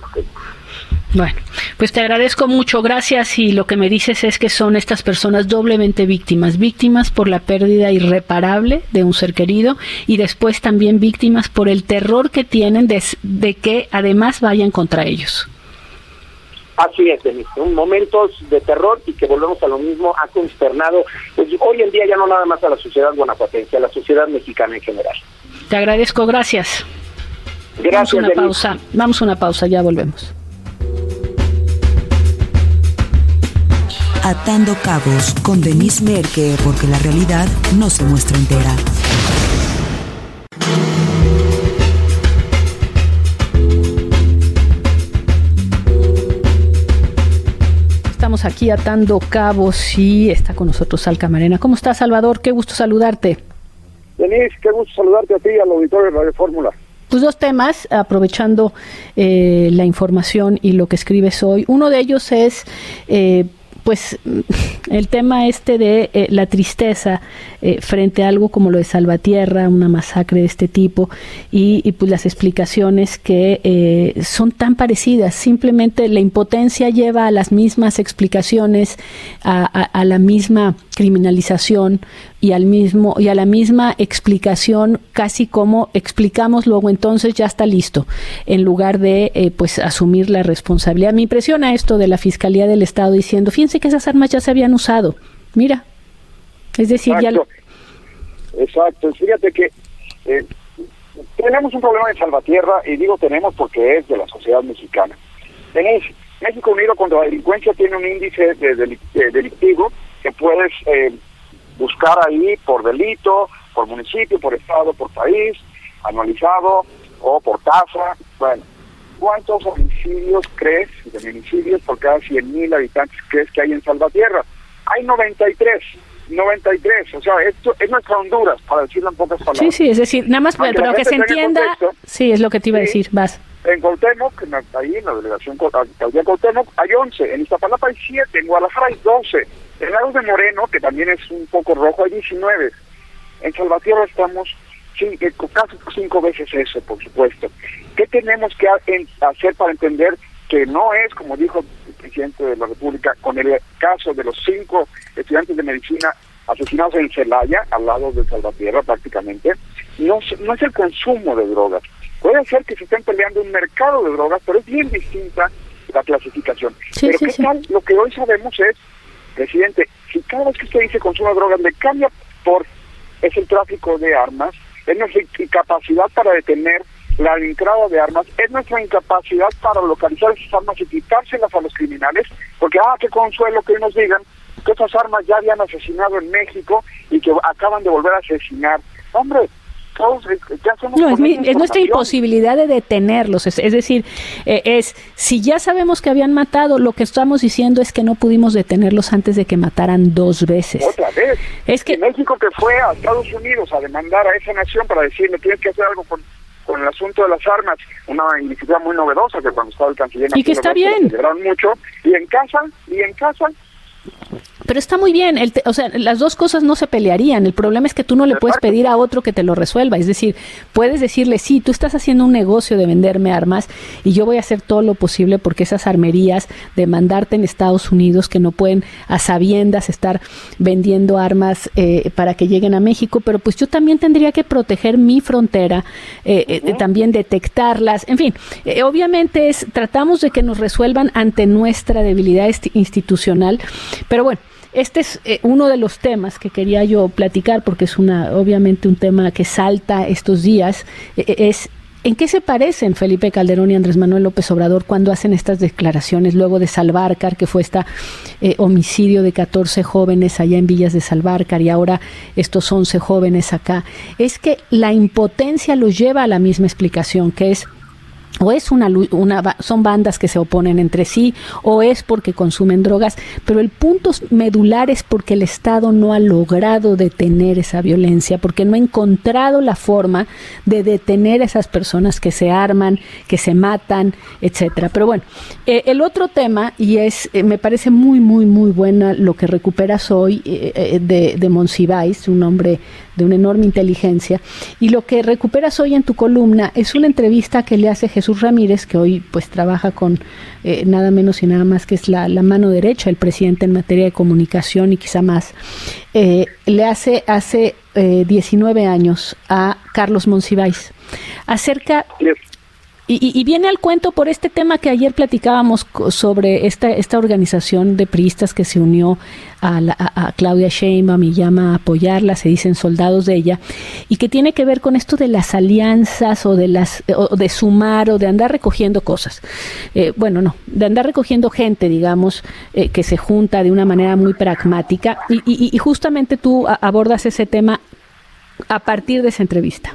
Bueno, pues te agradezco mucho, gracias, y lo que me dices es que son estas personas doblemente víctimas, víctimas por la pérdida irreparable de un ser querido y después también víctimas por el terror que tienen de, de que además vayan contra ellos. Así es, Denise, son momentos de terror y que volvemos a lo mismo, ha consternado pues, hoy en día ya no nada más a la sociedad guanajuatense, a la sociedad mexicana en general. Te agradezco, gracias. Gracias, vamos a una Denise. pausa, vamos a una pausa, ya volvemos. Atando Cabos con Denise Merker, porque la realidad no se muestra entera. Estamos aquí atando cabos y está con nosotros Sal Camarena. ¿Cómo estás, Salvador? Qué gusto saludarte. Denise, qué gusto saludarte a ti y al auditorio de Radio Fórmula. Pues dos temas, aprovechando eh, la información y lo que escribes hoy. Uno de ellos es, eh, pues, el tema este de eh, la tristeza eh, frente a algo como lo de Salvatierra, una masacre de este tipo, y, y pues las explicaciones que eh, son tan parecidas. Simplemente la impotencia lleva a las mismas explicaciones, a, a, a la misma criminalización y al mismo y a la misma explicación, casi como explicamos, luego entonces ya está listo, en lugar de eh, pues asumir la responsabilidad. Me impresiona esto de la Fiscalía del Estado diciendo, fíjense que esas armas ya se habían usado, mira, es decir, Exacto. ya... Exacto, fíjate que eh, tenemos un problema de Salvatierra, y digo tenemos porque es de la sociedad mexicana. Tenéis, México Unido contra la Delincuencia tiene un índice de, de, de delictivo que puedes eh, buscar ahí por delito, por municipio, por estado, por país, anualizado o por tasa. Bueno, ¿cuántos homicidios crees, feminicidios por cada cien mil habitantes crees que hay en Salvatierra? Hay noventa y tres, noventa y tres, o sea, esto es nuestra Honduras, para decirlo en pocas palabras. Sí, sí, es decir, nada más, Aunque pero la que se gente tenga entienda, contexto, sí, es lo que te iba a sí. decir, vas. En Cuauhtémoc, en la- ahí en la delegación Cau- alcaldía Cuauhtémoc, hay once, en Iztapalapa hay siete, en Guadalajara hay doce, en Lagos de Moreno, que también es un poco rojo, hay diecinueve. En Salvatierra estamos cin- eh, casi cinco veces eso, por supuesto. ¿Qué tenemos que ha- en- hacer para entender que no es, como dijo el presidente de la República, con el caso de los cinco estudiantes de medicina asesinados en Celaya, al lado de Salvatierra prácticamente, no, s- no es el consumo de drogas. Puede ser que se estén peleando un mercado de drogas, pero es bien distinta la clasificación. Sí, pero sí, ¿qué sí. tal? Lo que hoy sabemos es, presidente, si cada vez que usted dice consumo de drogas le cambia por es el tráfico de armas, es nuestra incapacidad para detener la entrada de armas, es nuestra incapacidad para localizar esas armas y quitárselas a los criminales, porque, ah, qué consuelo que hoy nos digan que esas armas ya habían asesinado en México y que acaban de volver a asesinar. Hombre, todos, eh, ¿qué hacemos No, es, con mi- esa es nuestra información? imposibilidad de detenerlos. Es, es decir, eh, es si ya sabemos que habían matado, lo que estamos diciendo es que no pudimos detenerlos antes de que mataran dos veces. Otra vez. Es que Y México, que fue a Estados Unidos a demandar a esa nación para decirle tienes que hacer algo con, con el asunto de las armas, una iniciativa muy novedosa que cuando estaba el canciller Y que está Marcelo Ebrard, bien. lo celebraron mucho, y en casa, y en casa, Pero está muy bien, el te- o sea, las dos cosas no se pelearían. El problema es que tú no le puedes Exacto. pedir a otro que te lo resuelva. Es decir, puedes decirle, sí, tú estás haciendo un negocio de venderme armas y yo voy a hacer todo lo posible porque esas armerías de mandarte en Estados Unidos, que no pueden a sabiendas estar vendiendo armas eh, para que lleguen a México, pero pues yo también tendría que proteger mi frontera, eh, eh, también detectarlas, en fin, eh, obviamente es, tratamos de que nos resuelvan ante nuestra debilidad esti- institucional, pero bueno, este es eh, uno de los temas que quería yo platicar porque es una, obviamente un tema que salta estos días, eh, es ¿en qué se parecen Felipe Calderón y Andrés Manuel López Obrador cuando hacen estas declaraciones luego de Salvarcar, que fue este eh, homicidio de catorce jóvenes allá en Villas de Salvarcar y ahora estos once jóvenes acá? Es que la impotencia los lleva a la misma explicación, que es o es una, una son bandas que se oponen entre sí, o es porque consumen drogas, pero el punto medular es porque el Estado no ha logrado detener esa violencia, porque no ha encontrado la forma de detener a esas personas que se arman, que se matan, etcétera. Pero bueno, eh, el otro tema, y es eh, me parece muy, muy, muy buena lo que recuperas hoy eh, eh, de, de Monsiváis, un hombre de una enorme inteligencia, y lo que recuperas hoy en tu columna es una entrevista que le hace Jesús Ramírez, que hoy pues trabaja con eh, nada menos y nada más que es la, la mano derecha del presidente en materia de comunicación y quizá más, eh, le hace hace eh, diecinueve años a Carlos Monsiváis acerca Y, y viene al cuento por este tema que ayer platicábamos sobre esta esta organización de priistas que se unió a, la, a, a Claudia Sheinbaum y llama a apoyarla, se dicen soldados de ella, y que tiene que ver con esto de las alianzas o de las o de sumar o de andar recogiendo cosas. Eh, bueno, no, de andar recogiendo gente, digamos, eh, que se junta de una manera muy pragmática. Y, y, y justamente tú a, abordas ese tema a partir de esa entrevista.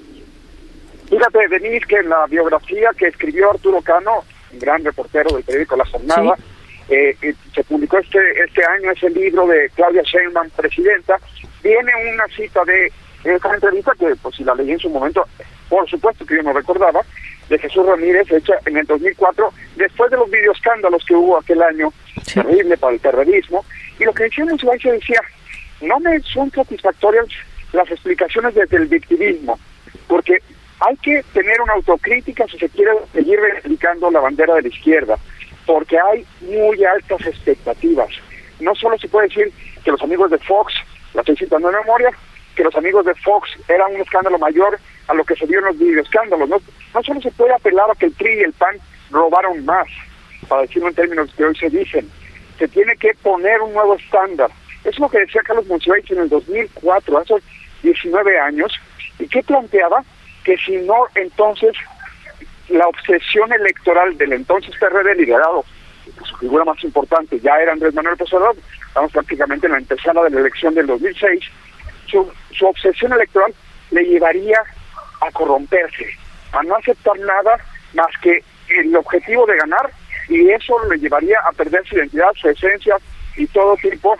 Fíjate, Denise, que en la biografía que escribió Arturo Cano, un gran reportero del periódico La Jornada, sí. eh, eh, se publicó este este año ese libro de Claudia Sheinbaum, presidenta, viene una cita de esta entrevista que, pues si la leí en su momento, por supuesto que yo no recordaba, de Jesús Ramírez, hecha en el dos mil cuatro, después de los videoescándalos que hubo aquel año, sí. terrible para el terrorismo, y lo que decía Monsiváis decía, no me son satisfactorias las explicaciones desde el victimismo, porque hay que tener una autocrítica si se quiere seguir reivindicando la bandera de la izquierda, porque hay muy altas expectativas. No solo se puede decir que los amigos de Fox, la estoy citando en memoria, que los amigos de Fox eran un escándalo mayor a lo que se vio en los videoescándalos. No, no solo se puede apelar a que el P R I y el P A N robaron más, para decirlo en términos que hoy se dicen. Se tiene que poner un nuevo estándar. Eso es lo que decía Carlos Monsiváis en el dos mil cuatro, hace diecinueve años, y que planteaba que si no, entonces la obsesión electoral del entonces P R D liderado, su figura más importante ya era Andrés Manuel López Obrador, estamos prácticamente en la antesala de la elección del dos mil seis, su, su obsesión electoral le llevaría a corromperse, a no aceptar nada más que el objetivo de ganar, y eso le llevaría a perder su identidad, su esencia y todo tipo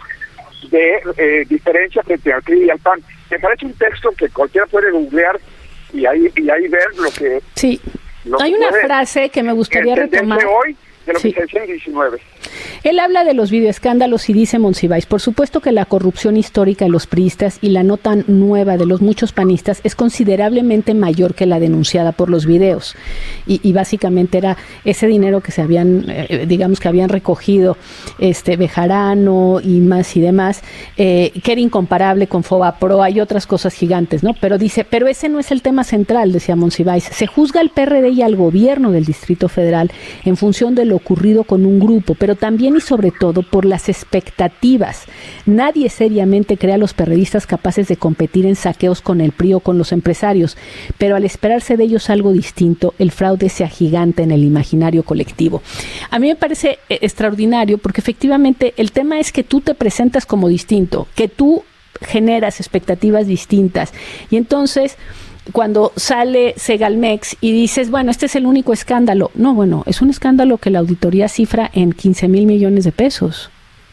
de eh, diferencia frente al P R I y al P A N. Me parece un texto que cualquiera puede googlear y ahí y ahí ver lo que sí lo hay que una frase que me gustaría retomar hoy de lo sí. que se decía en diecinueve. Él habla de los videoescándalos y dice Monsiváis, por supuesto que la corrupción histórica de los priistas y la no tan nueva de los muchos panistas es considerablemente mayor que la denunciada por los videos. Y, y básicamente era ese dinero que se habían, eh, digamos que habían recogido este Bejarano y más y demás, eh, que era incomparable con Fobapro, hay otras cosas gigantes, ¿no? Pero dice, pero ese no es el tema central, decía Monsiváis. Se juzga al P R D y al gobierno del Distrito Federal en función de lo ocurrido con un grupo, pero también y sobre todo por las expectativas. Nadie seriamente cree a los perredistas capaces de competir en saqueos con el P R I o con los empresarios, pero al esperarse de ellos algo distinto, el fraude se agiganta en el imaginario colectivo. A mí me parece eh, extraordinario porque efectivamente el tema es que tú te presentas como distinto, que tú generas expectativas distintas y entonces cuando sale Segalmex y dices, bueno, este es el único escándalo. No, bueno, es un escándalo que la auditoría cifra en quince mil millones de pesos.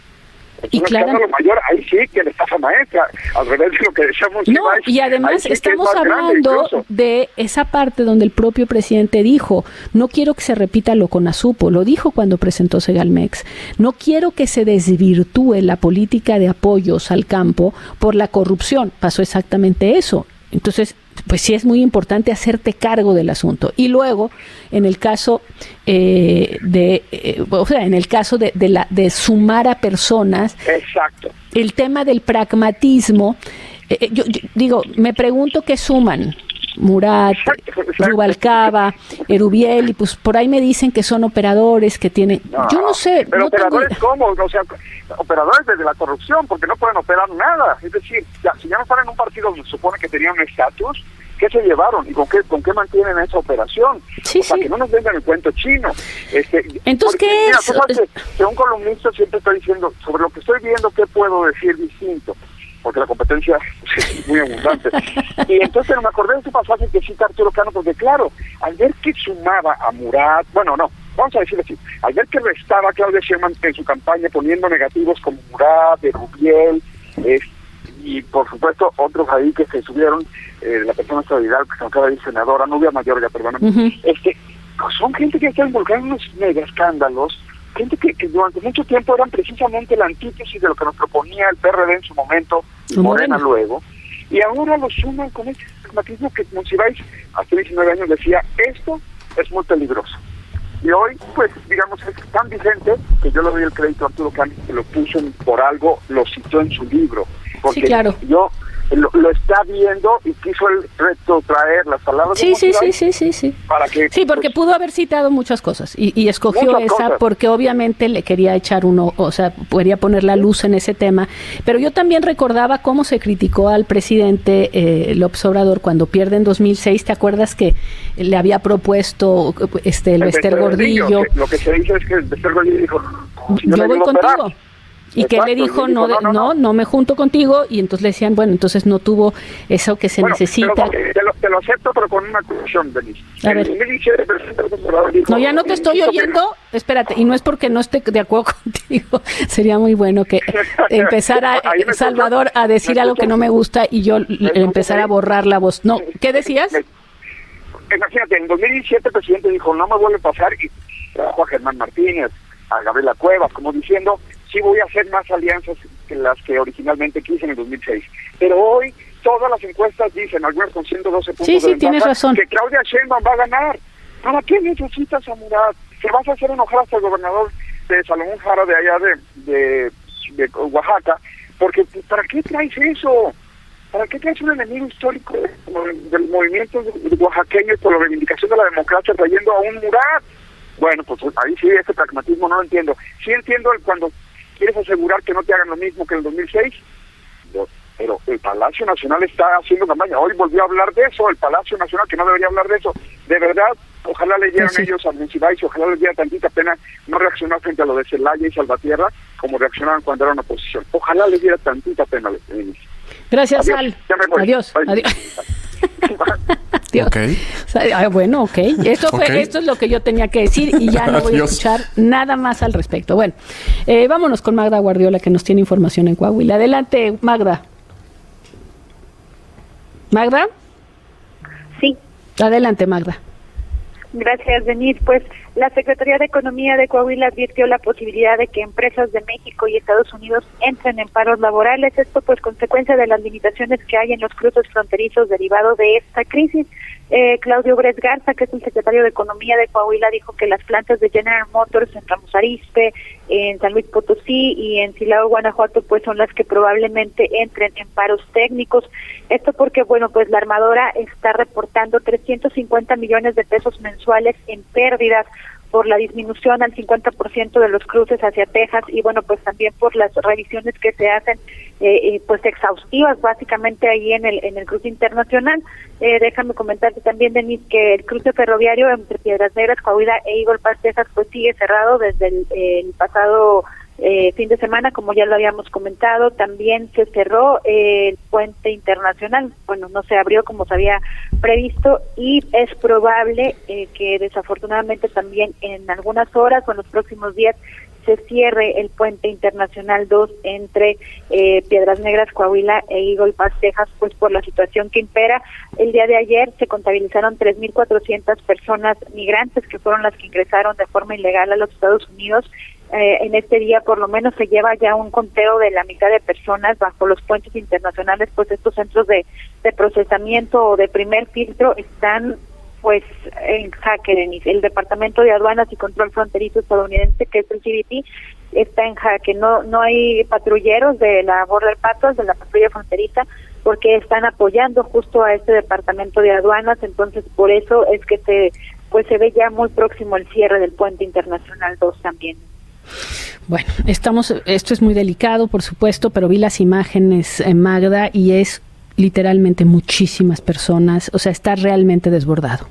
Es y un claro, escándalo mayor, ahí sí que le estafa maestra, al revés de lo que decíamos. No, y además sí estamos hablando de esa parte donde el propio presidente dijo, no quiero que se repita lo CONASUPO, lo dijo cuando presentó Segalmex, no quiero que se desvirtúe la política de apoyos al campo por la corrupción. Pasó exactamente eso. Entonces, pues sí es muy importante hacerte cargo del asunto. Y luego, en el caso eh, de, eh, o sea, en el caso de, de la de sumar a personas, exacto, el tema del pragmatismo, eh, yo, yo digo, me pregunto qué suman. Murat, Rubalcaba, Erubiel, y pues por ahí me dicen que son operadores que tienen, no, yo no sé. Pero no operadores tengo... cómo, o sea, operadores desde la corrupción, porque no pueden operar nada. Es decir, ya, si ya no están en un partido donde se supone que tenían un estatus, ¿qué se llevaron y con qué con qué mantienen esa operación? Sí, o sea, sí. que no nos vengan el cuento chino. Este, Entonces, porque, ¿qué mira, es? Tú sabes que, que un columnista siempre está diciendo, sobre lo que estoy viendo, ¿qué puedo decir distinto? Porque la competencia es muy abundante. Y entonces me acordé de este pasaje que cita Arturo Cano, porque claro, al ver que sumaba a Murat, bueno, no, vamos a decirlo así, al ver que restaba a Claudia Sheinbaum en su campaña poniendo negativos como Murat, Erubiel, eh, y por supuesto otros ahí que se subieron, eh, la persona extraordinaria que se acaba de ir senadora, Nubia Mayorga, perdóname, uh-huh. este, pues son gente que está involucrada en unos mega escándalos, gente que, que durante mucho tiempo eran precisamente la antítesis de lo que nos proponía el P R D en su momento, y Morena luego, y ahora lo suman con ese pragmatismo que Monsiváis hace diecinueve años decía, esto es muy peligroso. Y hoy, pues, digamos, es tan vigente que yo le doy el crédito a Arturo Cano, que lo puso por algo, lo citó en su libro. Porque sí, claro. yo lo, lo está viendo y quiso el retrotraer las palabras sí, de sí, sí, sí, sí, sí. Para que, sí, porque pues, pudo haber citado muchas cosas y, y escogió esa cosas. Porque obviamente le quería echar uno, o sea, quería poner la luz en ese tema. Pero yo también recordaba cómo se criticó al presidente eh, López Obrador cuando pierde en dos mil seis. ¿Te acuerdas que le había propuesto este el Bester Gordillo? Gordillo que, lo que se dice es que el Bester Gordillo dijo, yo, yo voy contigo. Y Exacto, que le dijo, no, dijo no, no, no, no me junto contigo, y entonces le decían, bueno, entonces no tuvo eso que se bueno, necesita. Pero, te, lo, te lo acepto, pero con una condición, Denise. A ver. No, ya no te estoy oyendo, espérate, y no es porque no esté de acuerdo contigo, sería muy bueno que empezara Salvador a decir algo que no me gusta y yo empezara a borrar la voz. No, ¿qué decías? Imagínate, en dos mil diecisiete el presidente dijo, no me vuelve a pasar, y trajo a Germán Martínez, a Gabriela Cuevas, como diciendo, sí voy a hacer más alianzas que las que originalmente quise en el dos mil seis. Pero hoy todas las encuestas dicen, algunas con ciento doce puntos sí, sí, de ventaja, tienes razón. que Claudia Sheinbaum va a ganar. ¿Para qué necesitas a Murat? ¿Se vas a hacer enojar hasta el gobernador de Salomón Jara de allá de, de, de Oaxaca? Porque, ¿para qué traes eso? ¿Para qué traes un enemigo histórico del, del movimiento oaxaqueño por la reivindicación de la democracia trayendo a un Murat? Bueno, pues ahí sí, ese pragmatismo no lo entiendo. Sí entiendo el cuando quieres asegurar que no te hagan lo mismo que en el dos mil seis, pero el Palacio Nacional está haciendo campaña. Hoy volvió a hablar de eso, el Palacio Nacional, que no debería hablar de eso. De verdad, ojalá le dieran sí. ellos a Monsiváis, ojalá les diera tantita pena no reaccionar frente a lo de Celaya y Salvatierra como reaccionaron cuando era una oposición. Ojalá les diera tantita pena. Gracias, Sal. Adiós. Adiós. Dios. Okay. Ah, bueno, ok. Esto, fue, okay. esto es lo que yo tenía que decir y ya no voy a escuchar nada más al respecto. Bueno, eh, vámonos con Magda Guardiola, que nos tiene información en Coahuila. Adelante, Magda. ¿Magda? Sí. Adelante, Magda. Gracias, Denise. Pues la Secretaría de Economía de Coahuila advirtió la posibilidad de que empresas de México y Estados Unidos entren en paros laborales. Esto pues consecuencia de las limitaciones que hay en los cruces fronterizos derivado de esta crisis. Eh, Claudio Bres Garza, que es el secretario de Economía de Coahuila, dijo que las plantas de General Motors en Ramos Arizpe, en San Luis Potosí y en Silao, Guanajuato, pues son las que probablemente entren en paros técnicos. Esto porque, bueno, pues la armadora está reportando trescientos cincuenta millones de pesos mensuales en pérdidas por la disminución al cincuenta por ciento de los cruces hacia Texas y bueno, pues también por las revisiones que se hacen eh, pues exhaustivas básicamente ahí en el en el cruce internacional. Eh, déjame comentarte también, Denise, que el cruce ferroviario entre Piedras Negras, Coahuila e Eagle Pass, Texas, pues sigue cerrado desde el, el pasado Eh, fin de semana, como ya lo habíamos comentado. También se cerró eh, el puente internacional, bueno, no se abrió como se había previsto y es probable eh, que desafortunadamente también en algunas horas o en los próximos días se cierre el puente internacional dos entre eh, Piedras Negras, Coahuila e Eagle Pass, Texas, pues por la situación que impera. El día de ayer se contabilizaron tres mil cuatrocientas personas migrantes que fueron las que ingresaron de forma ilegal a los Estados Unidos. Eh, en este día por lo menos se lleva ya un conteo de la mitad de personas bajo los puentes internacionales, pues estos centros de, de procesamiento o de primer filtro están pues en jaque. El Departamento de Aduanas y Control Fronterizo estadounidense, que es el C B P, está en jaque. No no hay patrulleros de la Border Patrol, de la patrulla fronteriza, porque están apoyando justo a este Departamento de Aduanas. Entonces por eso es que se pues se ve ya muy próximo el cierre del puente internacional dos también. Bueno, estamos, esto es muy delicado, por supuesto, pero vi las imágenes en Magda y es literalmente muchísimas personas, o sea, está realmente desbordado.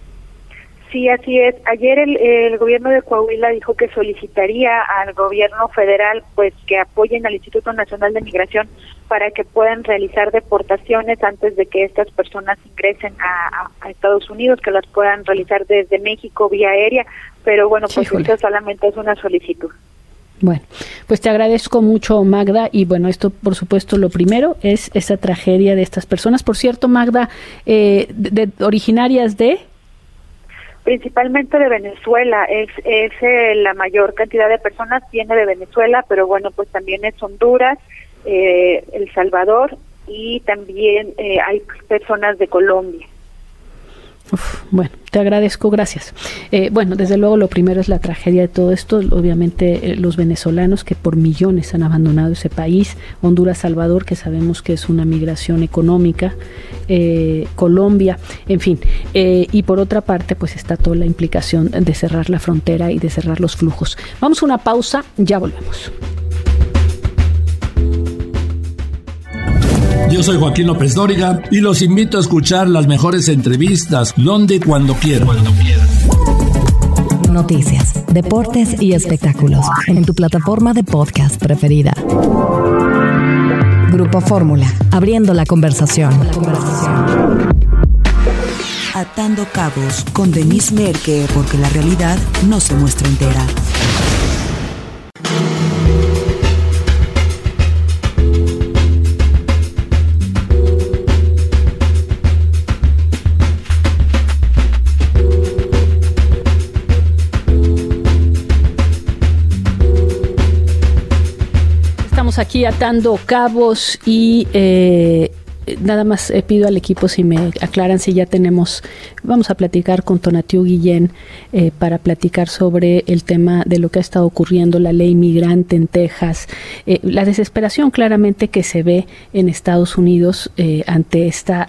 Sí, así es. Ayer el, el gobierno de Coahuila dijo que solicitaría al gobierno federal pues que apoyen al Instituto Nacional de Migración para que puedan realizar deportaciones antes de que estas personas ingresen a, a, a Estados Unidos, que las puedan realizar desde México vía aérea, pero bueno, pues Híjole. esto solamente es una solicitud. Bueno, pues te agradezco mucho, Magda, y bueno, esto por supuesto lo primero es esta tragedia de estas personas. Por cierto, Magda, eh, de, de, originarias de... Principalmente de Venezuela, es, es eh, la mayor cantidad de personas viene de Venezuela, pero bueno, pues también es Honduras, eh, El Salvador y también eh, hay personas de Colombia. Uf, bueno, te agradezco, gracias. Eh, bueno, desde luego lo primero es la tragedia de todo esto, obviamente eh, los venezolanos que por millones han abandonado ese país, Honduras, Salvador, que sabemos que es una migración económica, eh, Colombia, en fin, eh, y por otra parte pues está toda la implicación de cerrar la frontera y de cerrar los flujos. Vamos a una pausa, ya volvemos. Yo soy Joaquín López Dóriga y los invito a escuchar las mejores entrevistas donde y cuando quieran. Noticias, deportes y espectáculos en tu plataforma de podcast preferida. Grupo Fórmula, abriendo la conversación. Atando cabos con Denise Merker, porque la realidad no se muestra entera. Aquí atando cabos y eh, nada más eh, pido al equipo si me aclaran si ya tenemos, vamos a platicar con Tonatiuh Guillén eh, para platicar sobre el tema de lo que ha estado ocurriendo, la ley migrante en Texas, eh, la desesperación claramente que se ve en Estados Unidos eh, ante esta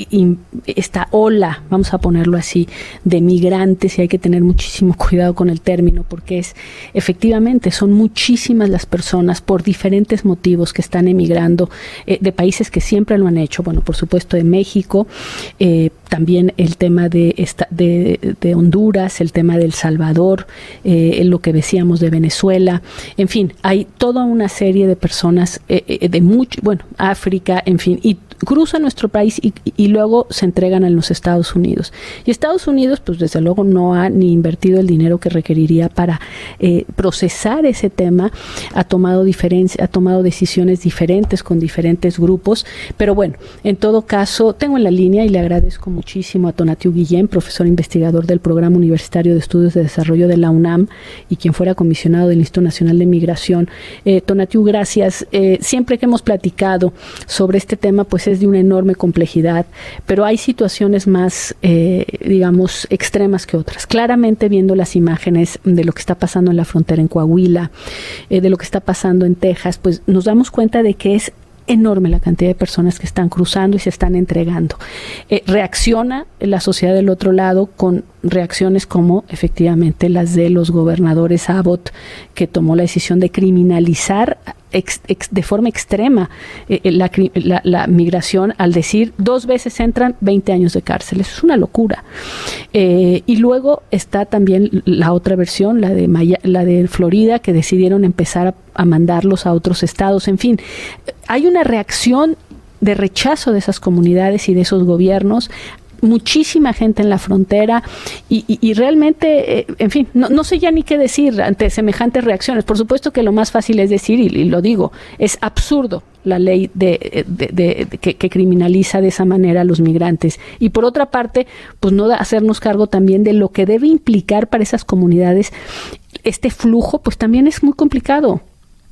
esta ola, vamos a ponerlo así, de migrantes, y hay que tener muchísimo cuidado con el término, porque es efectivamente son muchísimas las personas por diferentes motivos que están emigrando eh, de países que siempre lo han hecho, bueno, por supuesto de México, eh, también el tema de, esta, de, de Honduras, el tema de El Salvador, eh, lo que decíamos de Venezuela, en fin, hay toda una serie de personas eh, de mucho, bueno, África, en fin, y cruzan nuestro país y, y luego se entregan en los Estados Unidos. Y Estados Unidos, pues desde luego no ha ni invertido el dinero que requeriría para eh, procesar ese tema, ha tomado diferencia, ha tomado decisiones diferentes con diferentes grupos, pero bueno, en todo caso, tengo en la línea y le agradezco muchísimo a Tonatiuh Guillén, profesor investigador del Programa Universitario de Estudios de Desarrollo de la UNAM y quien fuera comisionado del Instituto Nacional de Migración. Eh, Tonatiuh, gracias. Eh, siempre que hemos platicado sobre este tema, pues es de una enorme complejidad, pero hay situaciones más, eh, digamos, extremas que otras. Claramente viendo las imágenes de lo que está pasando en la frontera en Coahuila, eh, de lo que está pasando en Texas, pues nos damos cuenta de que es enorme la cantidad de personas que están cruzando y se están entregando. Eh, reacciona la sociedad del otro lado con reacciones como efectivamente las de los gobernadores Abbott, que tomó la decisión de criminalizar ex, ex, de forma extrema eh, la, la, la migración al decir dos veces entran veinte años de cárcel. Eso es una locura. Eh, y luego está también la otra versión, la de, Maya, la de Florida, que decidieron empezar a, a mandarlos a otros estados. En fin, hay una reacción de rechazo de esas comunidades y de esos gobiernos, muchísima gente en la frontera y, y, y realmente, eh, en fin, no, no sé ya ni qué decir ante semejantes reacciones. Por supuesto que lo más fácil es decir, y, y lo digo, es absurdo la ley de, de, de, de que, que criminaliza de esa manera a los migrantes. Y por otra parte, pues no hacernos cargo también de lo que debe implicar para esas comunidades este flujo, pues también es muy complicado.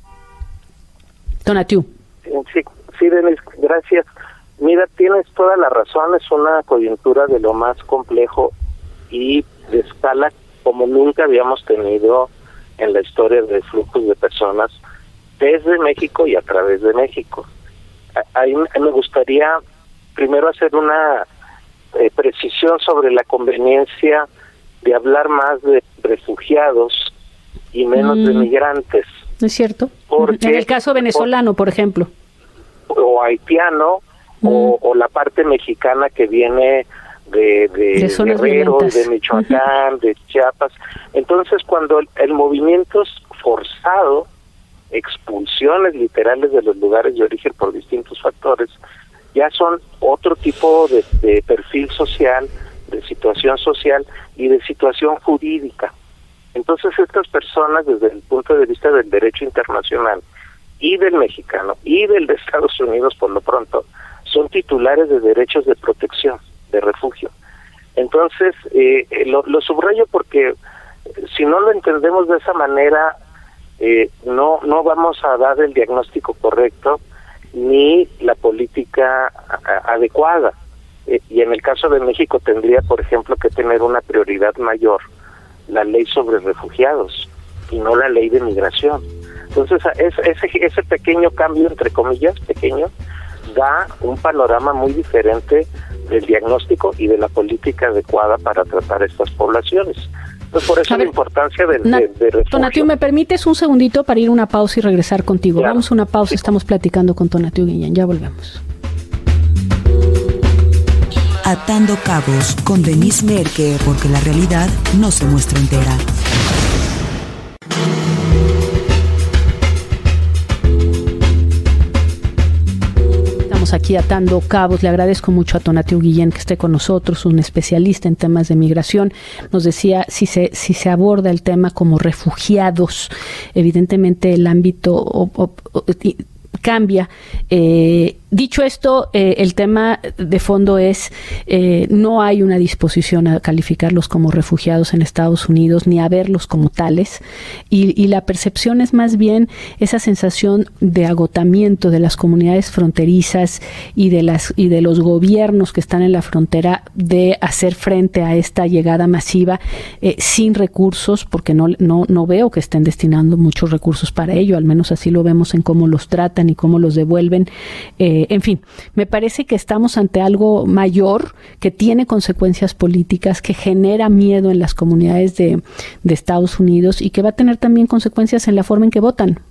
Tonatiuh. Sí, sí, Denise, gracias. Mira, tienes toda la razón, es una coyuntura de lo más complejo y de escala como nunca habíamos tenido en la historia de flujos de personas desde México y a través de México. Ahí me gustaría primero hacer una eh, precisión sobre la conveniencia de hablar más de refugiados y menos mm. de migrantes. ¿No es cierto? Porque, en el caso venezolano, por, por ejemplo. O haitiano, mm. o, o la parte mexicana que viene de, de, de Guerrero, de Michoacán, uh-huh. de Chiapas. Entonces, cuando el, el movimiento es forzado, expulsiones literales de los lugares de origen por distintos factores, ya son otro tipo de, de perfil social, de situación social y de situación jurídica. Entonces estas personas, desde el punto de vista del derecho internacional y del mexicano y del de Estados Unidos por lo pronto, son titulares de derechos de protección, de refugio. Entonces eh, lo, lo subrayo porque si no lo entendemos de esa manera, eh, no no vamos a dar el diagnóstico correcto ni la política a, adecuada. Eh, y en el caso de México tendría, por ejemplo, que tener una prioridad mayor la ley sobre refugiados y no la ley de migración. Entonces, es, ese, ese pequeño cambio, entre comillas, pequeño, da un panorama muy diferente del diagnóstico y de la política adecuada para tratar estas poblaciones. Entonces, por eso a la ver, importancia de, Na- de, de refugio. Tonatiu, ¿me permites un segundito para ir a una pausa y regresar contigo? Claro. Vamos a una pausa, estamos platicando con Tonatiu Guillén, ya volvemos. Atando cabos con Denise Merker, porque la realidad no se muestra entera. Estamos aquí atando cabos. Le agradezco mucho a Tonatiu Guillén que esté con nosotros, un especialista en temas de migración. Nos decía si se si se aborda el tema como refugiados, evidentemente el ámbito o, o, o, cambia. Eh, dicho esto, eh, el tema de fondo es eh, no hay una disposición a calificarlos como refugiados en Estados Unidos ni a verlos como tales, y, y la percepción es más bien esa sensación de agotamiento de las comunidades fronterizas y de las y de los gobiernos que están en la frontera de hacer frente a esta llegada masiva eh, sin recursos, porque no no no veo que estén destinando muchos recursos para ello, al menos así lo vemos en cómo los tratan y cómo los devuelven. Eh, en fin, me parece que estamos ante algo mayor que tiene consecuencias políticas, que genera miedo en las comunidades de, de Estados Unidos y que va a tener también consecuencias en la forma en que votan.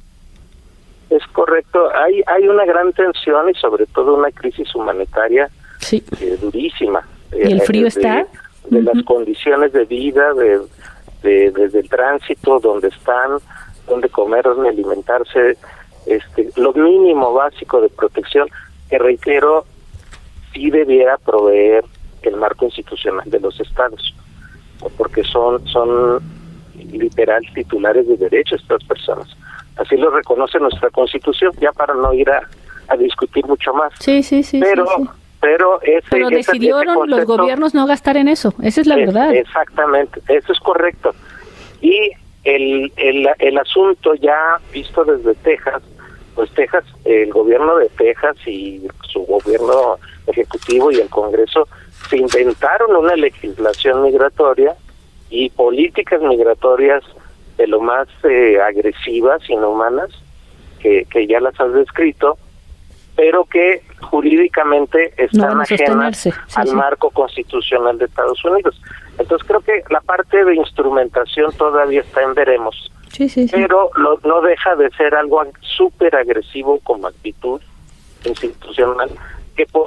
Es correcto, hay hay una gran tensión y sobre todo una crisis humanitaria sí. eh, durísima. ¿Y el frío de, está? De, de uh-huh. las condiciones de vida, de, de desde el tránsito, donde están, donde comer, donde alimentarse, este lo mínimo básico de protección, que reitero, sí debiera proveer el marco institucional de los estados, porque son son literal titulares de derechos estas personas. Así lo reconoce nuestra Constitución, ya para no ir a, a discutir mucho más. Sí, sí, sí. Pero, sí, sí. pero, ese, pero ese, decidieron ese concepto, los gobiernos no gastar en eso, esa es la es, verdad. Exactamente, eso es correcto. Y el, el, el asunto ya visto desde Texas, pues Texas, el gobierno de Texas y su gobierno ejecutivo y el Congreso se inventaron una legislación migratoria y políticas migratorias de lo más eh, agresivas, inhumanas, que, que ya las has descrito, pero que jurídicamente están no ajenas sí, al sí. marco constitucional de Estados Unidos. Entonces creo que la parte de instrumentación todavía está en veremos, sí, sí, sí. pero lo, no deja de ser algo súper agresivo como actitud institucional, que por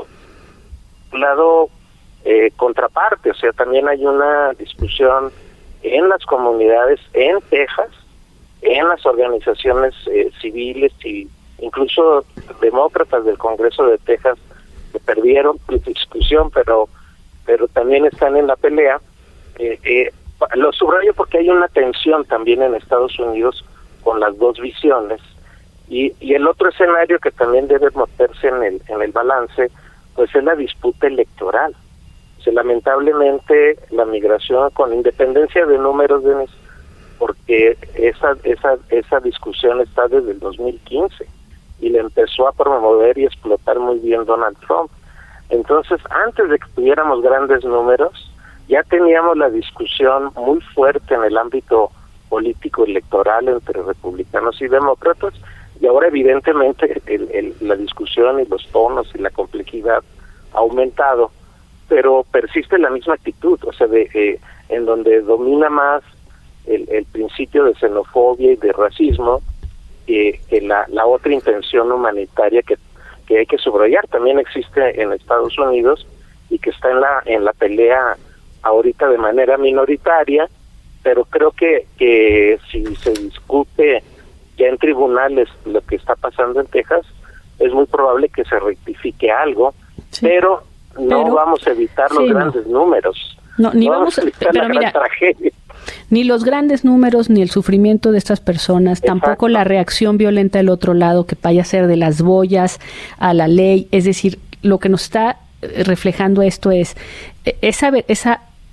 un lado eh, contraparte, o sea, también hay una discusión en las comunidades, en Texas, en las organizaciones eh, civiles y incluso demócratas del Congreso de Texas que perdieron la discusión, pero pero también están en la pelea. Eh, eh, lo subrayo porque hay una tensión también en Estados Unidos con las dos visiones, y, y el otro escenario que también debe meterse en el en el balance, pues es la disputa electoral. O sea, lamentablemente la migración, con independencia de números, de porque esa esa esa discusión está desde el dos mil quince y le empezó a promover y explotar muy bien Donald Trump. Entonces, antes de que tuviéramos grandes números, ya teníamos la discusión muy fuerte en el ámbito político electoral entre republicanos y demócratas, y ahora evidentemente el, el, la discusión y los tonos y la complejidad ha aumentado, pero persiste la misma actitud, o sea, de eh, en donde domina más el, el principio de xenofobia y de racismo que, que la, la otra intención humanitaria que, que hay que subrayar también existe en Estados Unidos y que está en la en la pelea ahorita de manera minoritaria, pero creo que, que si se discute ya en tribunales lo que está pasando en Texas, es muy probable que se rectifique algo, sí. pero no pero, vamos a evitar los sí, grandes no. números. No, ni no vamos, vamos a evitar pero la mira, gran tragedia. Ni los grandes números, ni el sufrimiento de estas personas, Exacto. tampoco la reacción violenta del otro lado, que vaya a ser de las boyas a la ley. Es decir, lo que nos está reflejando esto es esa esa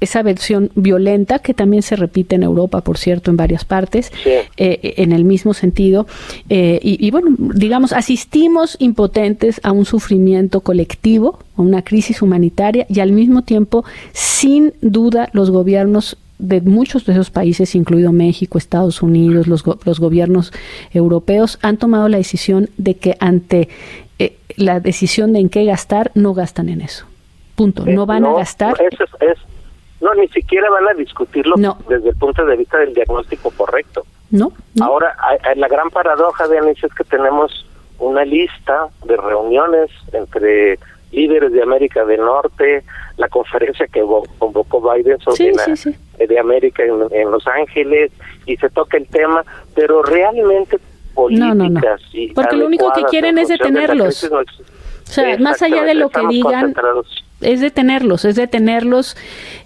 esa versión violenta que también se repite en Europa, por cierto, en varias partes, sí. eh, en el mismo sentido. Eh, y, y bueno, digamos, asistimos impotentes a un sufrimiento colectivo, a una crisis humanitaria, y al mismo tiempo, sin duda, los gobiernos de muchos de esos países, incluido México, Estados Unidos, los, go- los gobiernos europeos, han tomado la decisión de que ante eh, la decisión de en qué gastar, no gastan en eso. Punto. No van no, a gastar. Eso es, es, no, ni siquiera van a discutirlo no. desde el punto de vista del diagnóstico correcto. No. no. Ahora, hay, hay la gran paradoja, Denise, es que tenemos una lista de reuniones entre líderes de América del Norte, la conferencia que convocó Biden sobre sí, la, sí, sí. de América en, en Los Ángeles, y se toca el tema, pero realmente políticas no, no, no. y porque lo único que quieren es detenerlos. De no o sea, más allá de lo que digan, es detenerlos, es detenerlos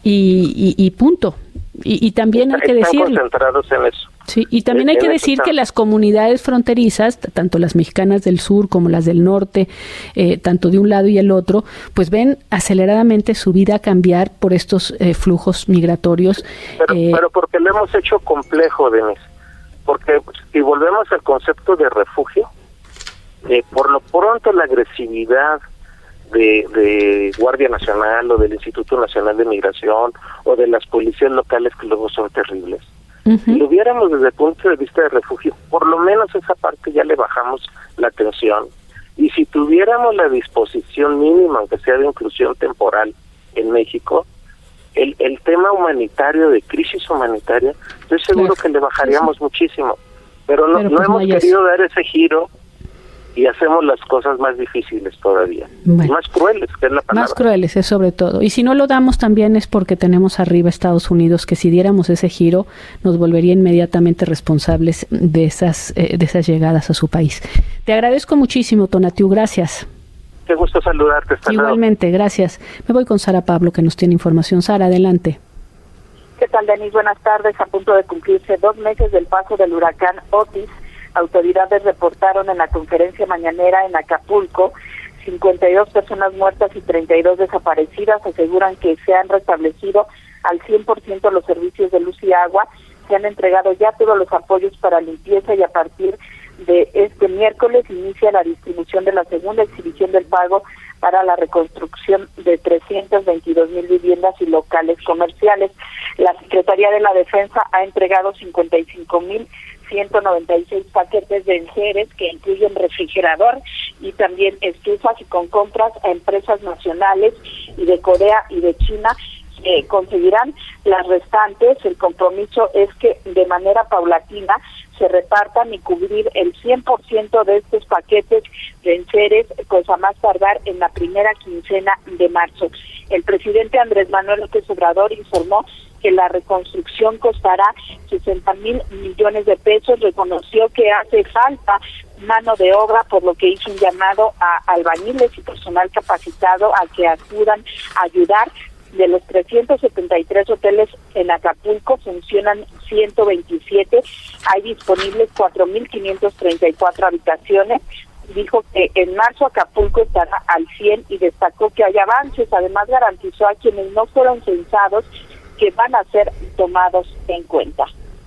y, y, y punto. Y, y también hay que decir, concentrados en eso. Sí, y también hay que decir que las comunidades fronterizas, tanto las mexicanas del sur como las del norte, eh, tanto de un lado y el otro, pues ven aceleradamente su vida cambiar por estos eh, flujos migratorios. Pero, eh, pero porque lo hemos hecho complejo, Denise. Porque si volvemos al concepto de refugio, eh, por lo pronto la agresividad de, de Guardia Nacional o del Instituto Nacional de Migración o de las policías locales, que luego son terribles. Uh-huh. Si lo viéramos desde el punto de vista de refugio, por lo menos esa parte ya le bajamos la atención. Y si tuviéramos la disposición mínima, aunque sea de inclusión temporal en México, el, el tema humanitario, de crisis humanitaria, estoy seguro claro. que le bajaríamos sí, sí. muchísimo. Pero no, Pero pues no hemos no querido dar ese giro y hacemos las cosas más difíciles todavía. Bueno, más crueles, que es la palabra. Más crueles, es sobre todo. Y si no lo damos también es porque tenemos arriba Estados Unidos, que si diéramos ese giro nos volvería inmediatamente responsables de esas, eh, de esas llegadas a su país. Te agradezco muchísimo, Tonatiuh, gracias. Qué gusto saludarte. Hasta Igualmente, luego. Gracias. Me voy con Sara Pablo, que nos tiene información. Sara, adelante. ¿Qué tal, Denise? Buenas tardes. A punto de cumplirse dos meses del paso del huracán Otis, autoridades reportaron en la conferencia mañanera en Acapulco cincuenta y dos personas muertas y treinta y dos desaparecidas. Aseguran que se han restablecido al cien por ciento los servicios de luz y agua. Se han entregado ya todos los apoyos para limpieza y a partir de este miércoles inicia la distribución de la segunda exhibición del pago para la reconstrucción de trescientas veintidós mil viviendas y locales comerciales. La Secretaría de la Defensa ha entregado cincuenta y cinco mil ciento noventa y seis paquetes de enseres que incluyen refrigerador y también estufas, y con compras a empresas nacionales y de Corea y de China eh, conseguirán las restantes. El compromiso es que de manera paulatina se repartan y cubrir el cien por ciento de estos paquetes de enseres, pues a más tardar en la primera quincena de marzo. El presidente Andrés Manuel López Obrador informó que la reconstrucción costará sesenta mil millones de pesos. Reconoció que hace falta mano de obra, por lo que hizo un llamado a albañiles y personal capacitado a que acudan a ayudar. De los trescientos setenta y tres hoteles en Acapulco funcionan ciento veintisiete, hay disponibles cuatro mil quinientas treinta y cuatro habitaciones. Dijo que en marzo Acapulco estará al cien y destacó que hay avances. Además garantizó a quienes no fueron censados que van a ser tomados en cuenta.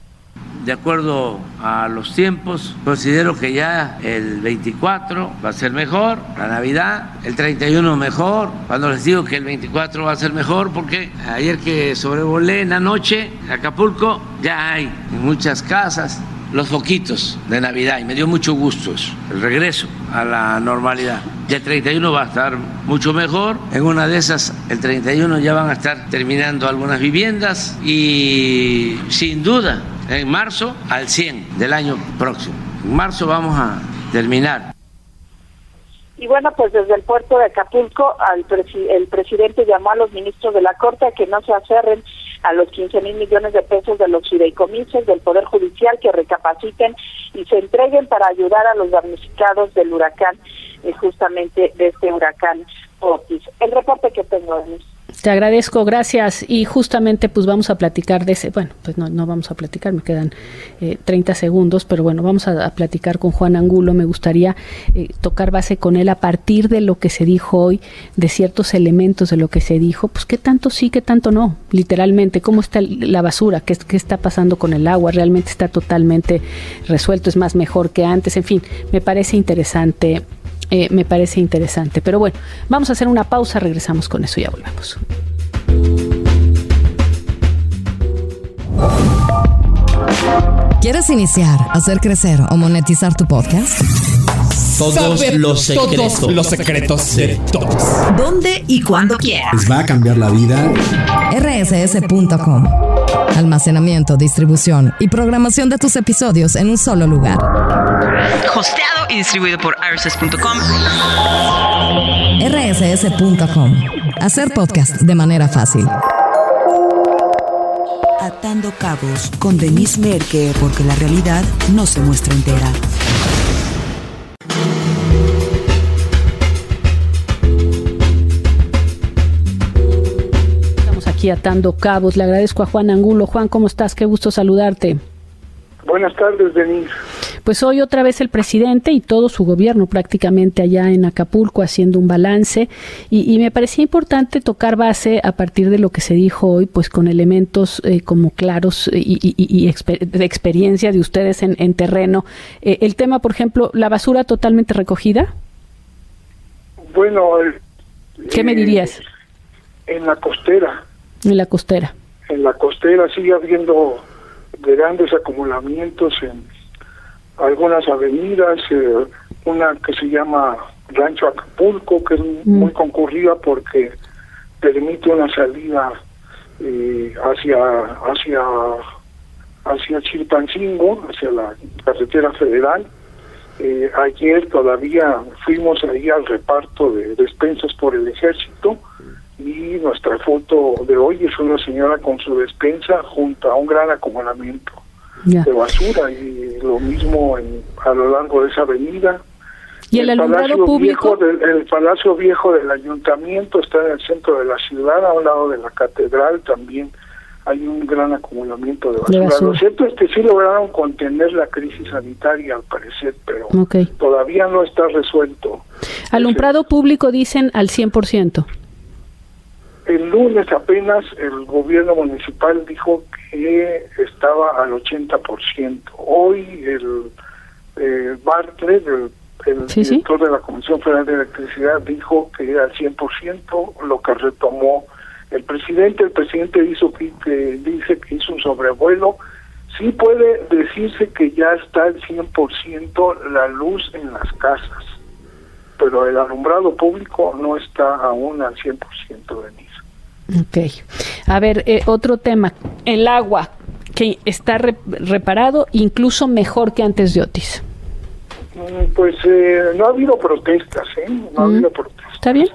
De acuerdo a los tiempos, considero que ya el veinticuatro va a ser mejor, la Navidad, el treinta y uno mejor. Cuando les digo que el veinticuatro va a ser mejor, porque ayer que sobrevolé en la noche Acapulco, ya hay en muchas casas los foquitos de Navidad y me dio mucho gusto eso, el regreso a la normalidad. Y el treinta y uno va a estar mucho mejor. En una de esas, el treinta y uno ya van a estar terminando algunas viviendas y sin duda en marzo al cien del año próximo. En marzo vamos a terminar. Y bueno, pues desde el puerto de Acapulco al presi- el presidente llamó a los ministros de la Corte a que no se aferren a los quince mil millones de pesos de los fideicomisos del Poder Judicial, que recapaciten y se entreguen para ayudar a los damnificados del huracán, eh, justamente de este huracán Otis. El reporte que tengo, Denise. Te agradezco, gracias. Y justamente pues vamos a platicar de ese, bueno, pues no, no vamos a platicar, me quedan eh, treinta segundos, pero bueno, vamos a, a platicar con Juan Angulo. Me gustaría eh, tocar base con él a partir de lo que se dijo hoy, de ciertos elementos de lo que se dijo, pues qué tanto sí, qué tanto no, literalmente, cómo está la basura, qué, qué está pasando con el agua, realmente está totalmente resuelto, es más mejor que antes, en fin, me parece interesante. Eh, me parece interesante. Pero bueno, vamos a hacer una pausa, regresamos con eso y ya volvemos. ¿Quieres iniciar, hacer crecer o monetizar tu podcast? Todos Saber los secretos. Todos los secretos de todos. ¿Dónde y cuándo quieras? ¿Les va a cambiar la vida? R S S punto com. Almacenamiento, distribución y programación de tus episodios en un solo lugar. Hosteado y distribuido por R S S punto com. R S S punto com. Hacer podcast de manera fácil. Atando cabos con Denise Merker, porque la realidad no se muestra entera. Estamos aquí atando cabos. Le agradezco a Juan Angulo. Juan, ¿cómo estás? Qué gusto saludarte. Buenas tardes, Denise. Pues hoy otra vez el presidente y todo su gobierno prácticamente allá en Acapulco haciendo un balance y, y me parecía importante tocar base a partir de lo que se dijo hoy, pues con elementos eh, como claros y, y, y exper- de experiencia de ustedes en, en terreno. Eh, el tema, por ejemplo, la basura totalmente recogida. Bueno, eh, ¿qué me dirías? En la costera. En la costera. En la costera sigue habiendo grandes acumulamientos en algunas avenidas, eh, una que se llama Rancho Acapulco, que es mm. muy concurrida porque permite una salida eh, hacia hacia hacia Chilpancingo, hacia la carretera federal. Eh, ayer todavía fuimos ahí al reparto de despensas por el ejército y nuestra foto de hoy es una señora con su despensa junto a un gran acumulamiento yeah. de basura, y lo mismo en, a lo largo de esa avenida. ¿Y el, el alumbrado público? Del, el Palacio Viejo del Ayuntamiento está en el centro de la ciudad, a un lado de la catedral también hay un gran acumulamiento de basura. De basura. Lo cierto es que sí lograron contener la crisis sanitaria al parecer, pero okay. todavía no está resuelto. Alumbrado público dicen al cien por ciento. El lunes apenas el gobierno municipal dijo que estaba al ochenta por ciento. Hoy el eh, Bartlett, el, el sí, director sí. de la Comisión Federal de Electricidad, dijo que era al cien por ciento, lo que retomó el presidente. El presidente hizo que, que dice que hizo un sobrevuelo. Sí puede decirse que ya está al cien por ciento la luz en las casas, pero el alumbrado público no está aún al cien por ciento, Denise. Ok. A ver, eh, otro tema. El agua, que está re- reparado, incluso mejor que antes de Otis. Mm, pues eh, no ha habido protestas, ¿eh? No mm. ha habido protestas. ¿Está bien?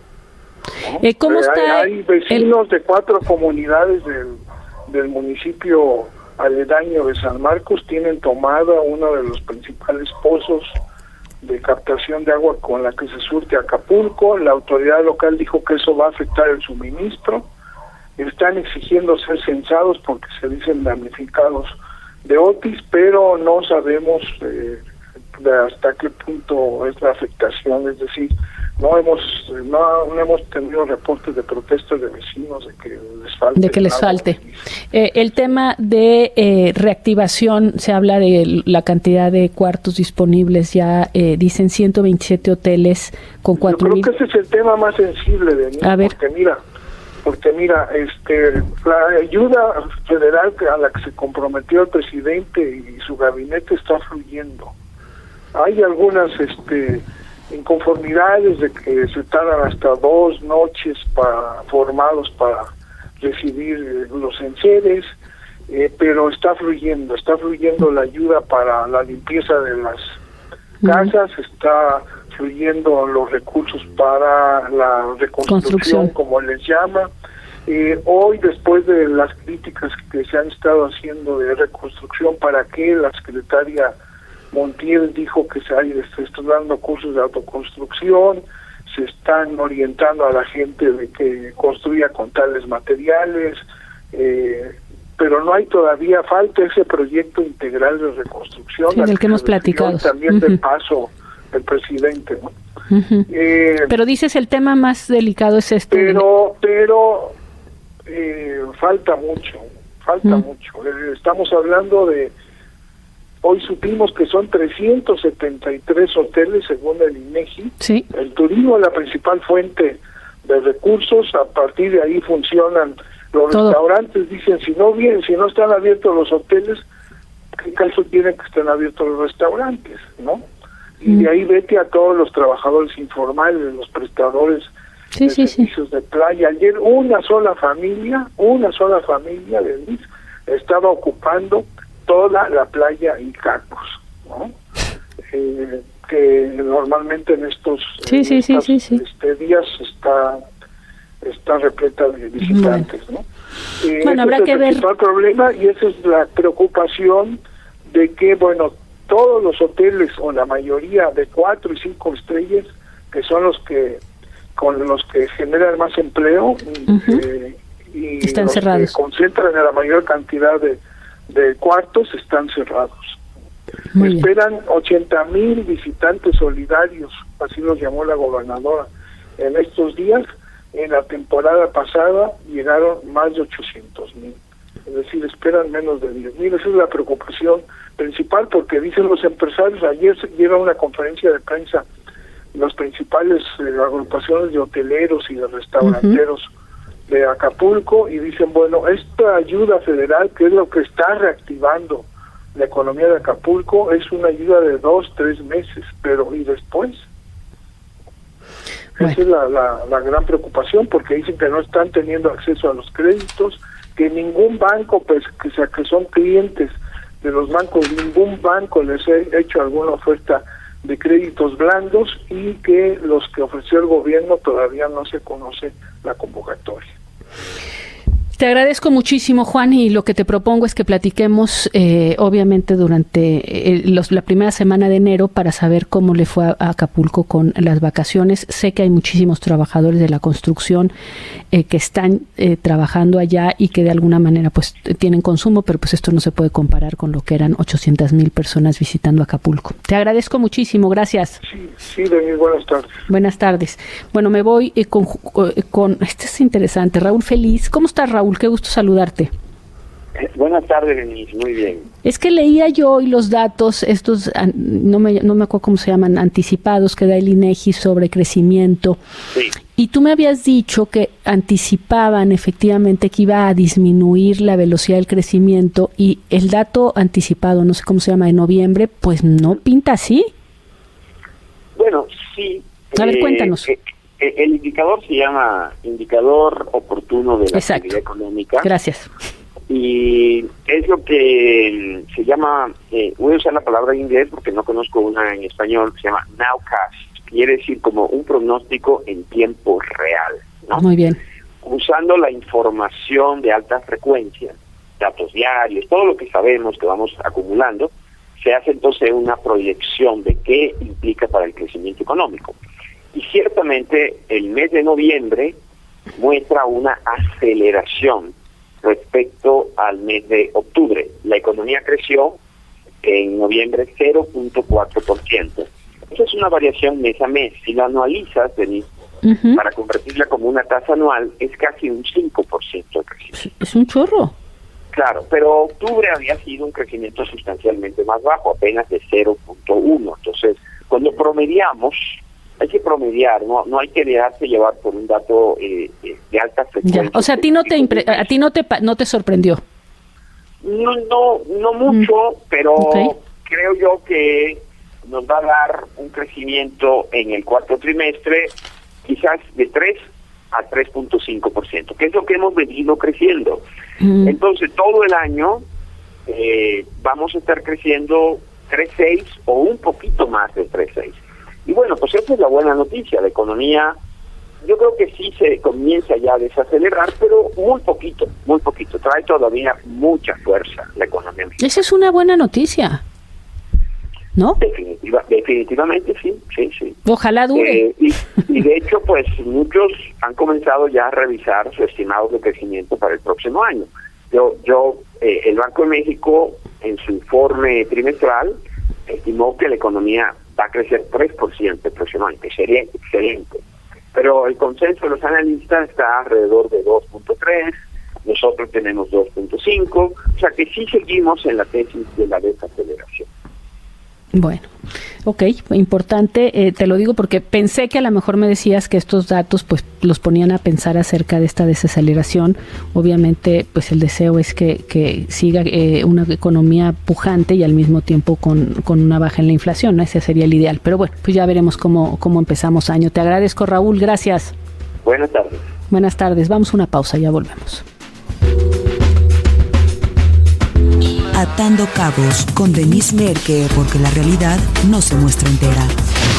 ¿No? Eh, ¿Cómo eh, está? Hay, hay vecinos el... de cuatro comunidades del, del municipio aledaño de San Marcos, tienen tomada uno de los principales pozos de captación de agua con la que se surte Acapulco. La autoridad local dijo que eso va a afectar el suministro. Están exigiendo ser censados porque se dicen damnificados de Otis, pero no sabemos eh, de hasta qué punto es la afectación. Es decir, no hemos no, no hemos tenido reportes de protestas de vecinos de que les falte. De que les falte. Eh, el tema de eh, reactivación, se habla de la cantidad de cuartos disponibles, ya eh, dicen ciento veintisiete hoteles con cuatro mil. Yo creo que ese es el tema más sensible de mí, a ver. porque mira, porque mira, este, la ayuda federal a la que se comprometió el presidente y su gabinete está fluyendo. Hay algunas, este, inconformidades de que se tardan hasta dos noches para formados para recibir eh, los enseres, eh, pero está fluyendo, está fluyendo la ayuda para la limpieza de las casas, mm. está fluyendo los recursos para la reconstrucción, como les llama. Eh, hoy, después de las críticas que se han estado haciendo de reconstrucción, ¿para qué? La secretaria Montiel dijo que se, hay, se están dando cursos de autoconstrucción, se están orientando a la gente de que construya con tales materiales, eh, pero no hay todavía, falta ese proyecto integral de reconstrucción. Sí, del que hemos platicado. También uh-huh. del paso del presidente, ¿no? Uh-huh. eh, pero dices el tema más delicado es este. Pero, pero eh, falta mucho, falta uh-huh. mucho. Eh, estamos hablando de, hoy supimos que son trescientos setenta y tres hoteles según el INEGI. Sí. El turismo es la principal fuente de recursos, a partir de ahí funcionan los Todo. restaurantes. Dicen, si no bien, si no están abiertos los hoteles, ¿qué caso tiene que estén abiertos los restaurantes, no? Y mm. de ahí vete a todos los trabajadores informales, los prestadores sí, de sí, servicios sí. de playa. Ayer una sola familia, una sola familia de Luis estaba ocupando toda la playa Icacos, ¿no? eh, que normalmente en estos, sí, en sí, estas, sí, sí, sí. Este, días está está repleta de visitantes, bueno. ¿no? Eh, bueno, habrá es que el ver. principal problema y esa es la preocupación de que, bueno, todos los hoteles o la mayoría de cuatro y cinco estrellas, que son los que con los que generan más empleo uh-huh. eh, y están los cerrados. que concentran en la mayor cantidad de, de cuartos, están cerrados. Muy Esperan ochenta mil visitantes solidarios, así los llamó la gobernadora, en estos días. En la temporada pasada llegaron más de ochocientos mil, es decir, esperan menos de diez mil. Esa es la preocupación principal, porque dicen los empresarios, ayer se dieron una conferencia de prensa, las principales eh, agrupaciones de hoteleros y de restauranteros uh-huh. de Acapulco, y dicen, bueno, esta ayuda federal, que es lo que está reactivando la economía de Acapulco, es una ayuda de dos, tres meses, pero ¿y después? Bueno. Esa es la, la, la gran preocupación, porque dicen que no están teniendo acceso a los créditos, que ningún banco, pues que, sea, que son clientes de los bancos, ningún banco les ha hecho alguna oferta de créditos blandos, y que los que ofreció el gobierno todavía no se conoce la convocatoria. Te agradezco muchísimo, Juan, y lo que te propongo es que platiquemos, eh, obviamente, durante eh, los, la primera semana de enero para saber cómo le fue a, a Acapulco con las vacaciones. Sé que hay muchísimos trabajadores de la construcción eh, que están eh, trabajando allá y que de alguna manera pues tienen consumo, pero pues esto no se puede comparar con lo que eran ochocientas mil personas visitando Acapulco. Te agradezco muchísimo, gracias. Sí, sí, Denis, buenas tardes. Buenas tardes. Bueno, me voy eh, con, con, este es interesante, Raúl Feliz. ¿Cómo estás, Raúl? Qué gusto saludarte. Buenas tardes, Denise. Muy bien. Es que leía yo hoy los datos, estos, no me, no me acuerdo cómo se llaman, anticipados que da el INEGI sobre crecimiento. Sí. Y tú me habías dicho que anticipaban efectivamente que iba a disminuir la velocidad del crecimiento, y el dato anticipado, no sé cómo se llama, de noviembre, pues no pinta así. Bueno, sí. A ver, cuéntanos. Eh, eh, el indicador se llama indicador oportuno de la Exacto. actividad económica. Gracias. Y es lo que se llama, eh, voy a usar la palabra en inglés porque no conozco una en español, se llama nowcast, quiere decir como un pronóstico en tiempo real, ¿no? Muy bien. Usando la información de alta frecuencia, datos diarios, todo lo que sabemos que vamos acumulando, se hace entonces una proyección de qué implica para el crecimiento económico. Y ciertamente el mes de noviembre muestra una aceleración respecto al mes de octubre. La economía creció en noviembre cero punto cuatro por ciento. Esa es una variación mes a mes. Si la anualizas, Denise, uh-huh. para convertirla como una tasa anual, es casi un cinco por ciento de crecimiento. Es un chorro. Claro, pero octubre había sido un crecimiento sustancialmente más bajo, apenas de cero punto uno. Entonces, cuando promediamos, hay que promediar, no no hay que dejarse llevar por un dato eh, de alta frecuencia. Ya. O sea, a ti no te impre- a ti no te no te sorprendió. No no no mucho, mm. pero okay. creo yo que nos va a dar un crecimiento en el cuarto trimestre quizás de tres a tres punto cinco por ciento, que es lo que hemos venido creciendo. Mm. Entonces, todo el año eh, vamos a estar creciendo tres punto seis o un poquito más de tres punto seis. Y bueno, pues esa es la buena noticia. La economía, yo creo que sí se comienza ya a desacelerar, pero muy poquito, muy poquito. Trae todavía mucha fuerza la economía. Esa es una buena noticia. ¿no? Definitiva, definitivamente sí, sí, sí. Ojalá dure. Eh, y, y de hecho, pues muchos han comenzado ya a revisar su estimado de crecimiento para el próximo año. Yo, yo, eh, el Banco de México, en su informe trimestral, estimó que la economía va a crecer tres por ciento el próximo año, que sería excelente. Pero el consenso de los analistas está alrededor de dos punto tres, nosotros tenemos dos punto cinco, o sea que sí seguimos en la tesis de la desaceleración. Bueno, ok, importante, eh, te lo digo porque pensé que a lo mejor me decías que estos datos pues los ponían a pensar acerca de esta desaceleración. Obviamente pues el deseo es que, que siga eh, una economía pujante y al mismo tiempo con, con una baja en la inflación, ¿no? Ese sería el ideal, pero bueno, pues ya veremos cómo, cómo empezamos año. Te agradezco, Raúl, gracias. Buenas tardes. Buenas tardes, vamos a una pausa, ya volvemos. Atando Cabos con Denise Merker, porque la realidad no se muestra entera.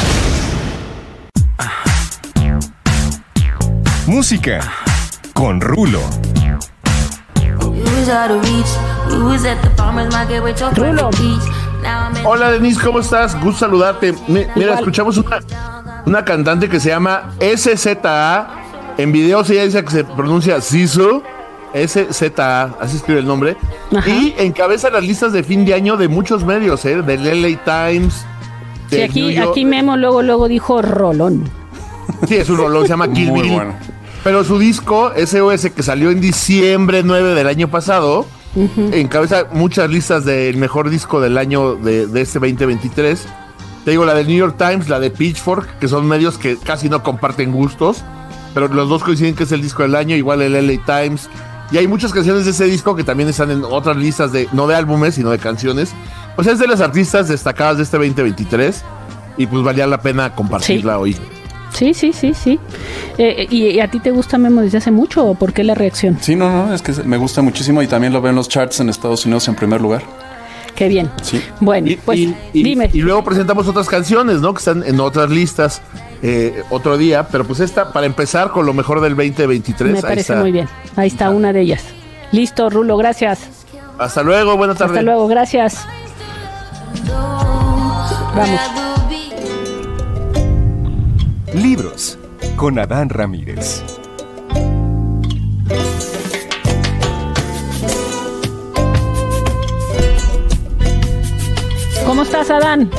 Música con Rulo. Rulo. Hola Denise, ¿cómo estás? Gusto saludarte. Mira, Igual. escuchamos una, una cantante que se llama S Z A. En videos ella dice que se pronuncia Zizou. S Z A, así escribe el nombre. Ajá. Y encabeza las listas de fin de año de muchos medios, ¿eh? Del L A Times. Sí, aquí, aquí Memo luego, luego dijo rolón. Sí, es un rolón, se llama Kill Bill. Bueno. Pero su disco, S O S, que salió en diciembre nueve del año pasado, uh-huh. encabeza muchas listas del mejor disco del año de, de este veinte veintitrés. Te digo, la del New York Times, la de Pitchfork, que son medios que casi no comparten gustos, pero los dos coinciden que es el disco del año, igual el L A Times. Y hay muchas canciones de ese disco que también están en otras listas, de no de álbumes, sino de canciones. O sea, es de las artistas destacadas de este veinte veintitrés y pues valía la pena compartirla sí. hoy. Sí, sí, sí, sí. Eh, ¿y, ¿Y a ti te gusta Memo desde hace mucho o por qué la reacción? Sí, no, no, es que me gusta muchísimo y también lo veo en los charts en Estados Unidos en primer lugar. Qué bien. Sí. Bueno, y, pues y, y, dime. Y luego presentamos otras canciones, ¿no? Que están en otras listas eh, otro día, pero pues esta, para empezar con lo mejor del veinte veintitrés. Me parece muy bien. Ahí está una de ellas. Listo, Rulo, gracias. Hasta luego, buenas tardes. Hasta luego, gracias. Vamos. Libros con Adán Ramírez. ¿Cómo estás, Adán?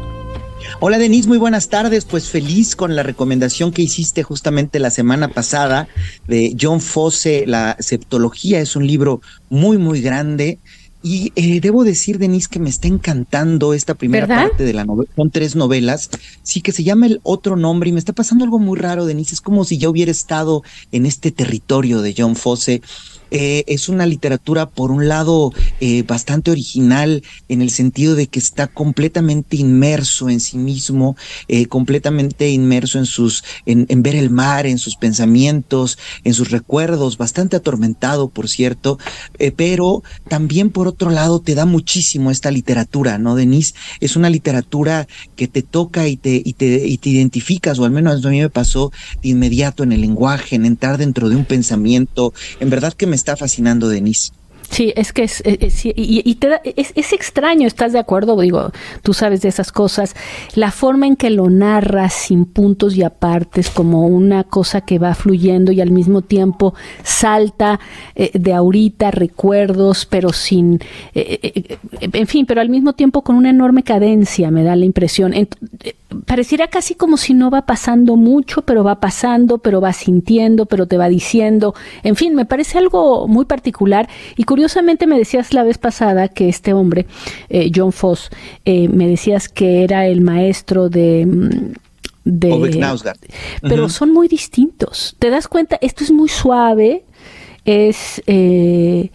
Hola Denise, muy buenas tardes, pues feliz con la recomendación que hiciste justamente la semana pasada de John Fosse, La Septología. Es un libro muy muy grande y eh, debo decir, Denise, que me está encantando esta primera ¿verdad? parte de la novela. Son tres novelas, sí, que se llama El Otro Nombre y me está pasando algo muy raro, Denise, es como si yo hubiera estado en este territorio de John Fosse. Eh, es una literatura, por un lado, eh, bastante original en el sentido de que está completamente inmerso en sí mismo, eh, completamente inmerso en sus, en, en ver el mar, en sus pensamientos, en sus recuerdos, bastante atormentado, por cierto, eh, pero también, por otro lado, te da muchísimo esta literatura, ¿no, Denise? Es una literatura que te toca y te, y te, y te identificas, o al menos a mí me pasó de inmediato en el lenguaje, en entrar dentro de un pensamiento. En verdad que me está fascinando, Denise. Sí, es que es, es, es y, y te da, es, es extraño, ¿estás de acuerdo? Digo, tú sabes de esas cosas, la forma en que lo narras sin puntos y apartes, como una cosa que va fluyendo y al mismo tiempo salta eh, de ahorita recuerdos, pero sin, eh, eh, en fin, pero al mismo tiempo con una enorme cadencia, me da la impresión. Ent- eh, pareciera casi como si no va pasando mucho, pero va pasando, pero va sintiendo, pero te va diciendo, en fin, me parece algo muy particular. Y curiosamente me decías la vez pasada que este hombre, eh, John Fosse, eh, me decías que era el maestro de... de Ove Knausgaard. Pero uh-huh. son muy distintos. ¿Te das cuenta? Esto es muy suave, es... Eh,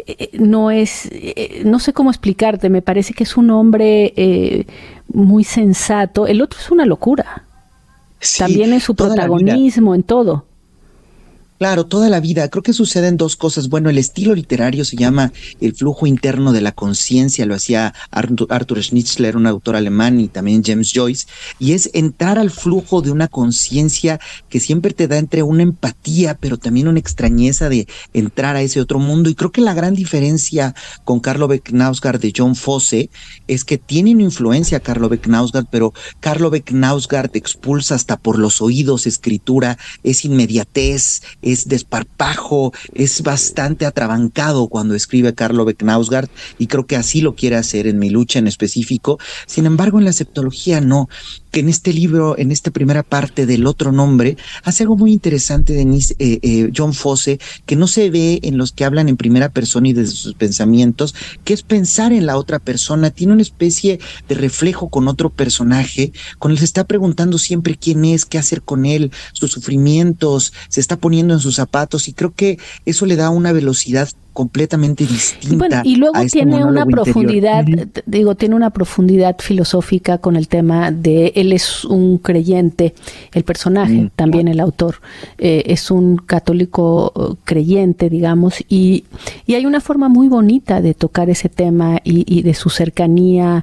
no es, eh, no sé cómo explicarte, me parece que es un hombre eh, muy sensato. El otro es una locura. Sí, también en su protagonismo, en todo. Claro, toda la vida. Creo que suceden dos cosas. Bueno, el estilo literario se llama el flujo interno de la conciencia, lo hacía Arthur, Arthur Schnitzler, un autor alemán, y también James Joyce, y es entrar al flujo de una conciencia que siempre te da entre una empatía, pero también una extrañeza de entrar a ese otro mundo. Y creo que la gran diferencia con Carl Ove Knausgaard de John Fosse es que tiene una influencia Carl Ove Knausgaard, pero Carl Ove Knausgaard expulsa hasta por los oídos escritura, es inmediatez, es desparpajo, es bastante atrabancado cuando escribe Carl Ove Knausgaard, y creo que así lo quiere hacer en Mi lucha en específico. Sin embargo, en la septología no, que en este libro, en esta primera parte del Otro nombre, hace algo muy interesante, Denise, eh, eh, John Fosse, que no se ve en los que hablan en primera persona y de sus pensamientos, que es pensar en la otra persona. Tiene una especie de reflejo con otro personaje, con el que se está preguntando siempre quién es, qué hacer con él, sus sufrimientos, se está poniendo en sus zapatos, y creo que eso le da una velocidad completamente distinta. Bueno, y luego a este tiene una profundidad, interior. digo, tiene una profundidad filosófica con el tema de él es un creyente, el personaje, mm. también el autor, eh, es un católico creyente, digamos, y, y hay una forma muy bonita de tocar ese tema y, y de su cercanía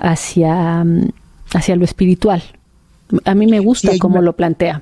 hacia, hacia lo espiritual. A mí me gusta sí, cómo una, lo plantea.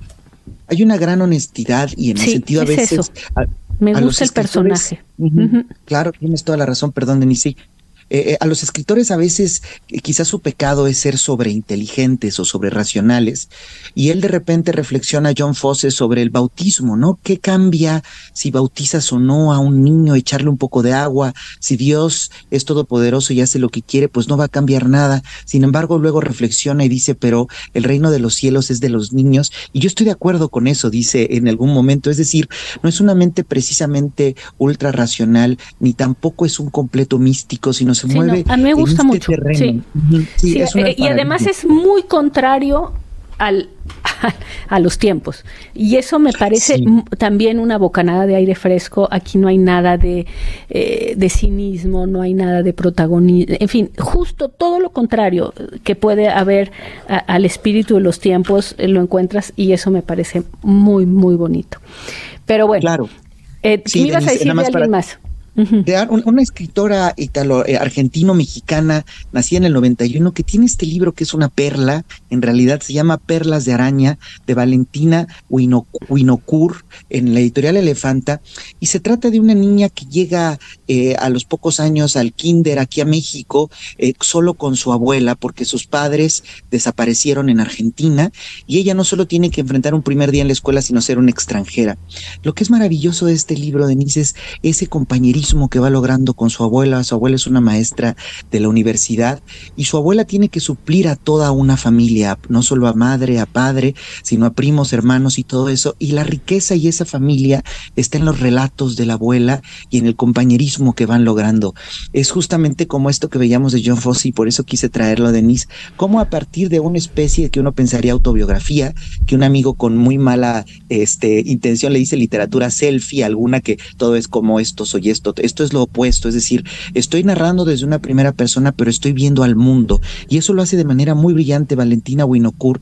Hay una gran honestidad y en sí, el sentido a veces... Eso. A, Me gusta el personaje. Uh-huh. Uh-huh. Claro, tienes toda la razón, perdón, Denise. Eh, eh, a los escritores a veces eh, quizás su pecado es ser sobreinteligentes o sobrerracionales, y él de repente reflexiona, John Fosse, sobre el bautismo, ¿no? ¿Qué cambia si bautizas o no a un niño, echarle un poco de agua? Si Dios es todopoderoso y hace lo que quiere, pues no va a cambiar nada. Sin embargo, luego reflexiona y dice, pero el reino de los cielos es de los niños, y yo estoy de acuerdo con eso, dice en algún momento. Es decir, no es una mente precisamente ultra racional, ni tampoco es un completo místico, sino se sí, mueve. No, a mí me gusta este mucho. Sí. Uh-huh. Sí, sí, es una eh, y además es muy contrario al a, a los tiempos. Y eso me parece sí. m- también una bocanada de aire fresco. Aquí no hay nada de, eh, de cinismo, no hay nada de protagonismo. En fin, justo todo lo contrario que puede haber a, al espíritu de los tiempos, eh, lo encuentras, y eso me parece muy, muy bonito. Pero bueno, claro. eh, sí, ¿qué me ibas a decir de alguien para... más? Uh-huh. De una escritora italo eh, argentino-mexicana, nacida en el noventa y uno, que tiene este libro que es una perla, en realidad se llama Perlas de Araña, de Valentina Winocour, en la editorial Elefanta, y se trata de una niña que llega eh, a los pocos años al kinder aquí a México, eh, solo con su abuela, porque sus padres desaparecieron en Argentina, y ella no solo tiene que enfrentar un primer día en la escuela, sino ser una extranjera. Lo que es maravilloso de este libro, Denise, es ese compañerismo que va logrando con su abuela. Su abuela es una maestra de la universidad, y su abuela tiene que suplir a toda una familia, no solo a madre, a padre, sino a primos, hermanos y todo eso, y la riqueza y esa familia está en los relatos de la abuela y en el compañerismo que van logrando. Es justamente como esto que veíamos de John Fosse, y por eso quise traerlo, Denise, como a partir de una especie que uno pensaría autobiografía, que un amigo con muy mala este, intención le dice literatura selfie, alguna que todo es como esto, soy esto, esto es lo opuesto, es decir, estoy narrando desde una primera persona, pero estoy viendo al mundo, y eso lo hace de manera muy brillante Valentina Winocour,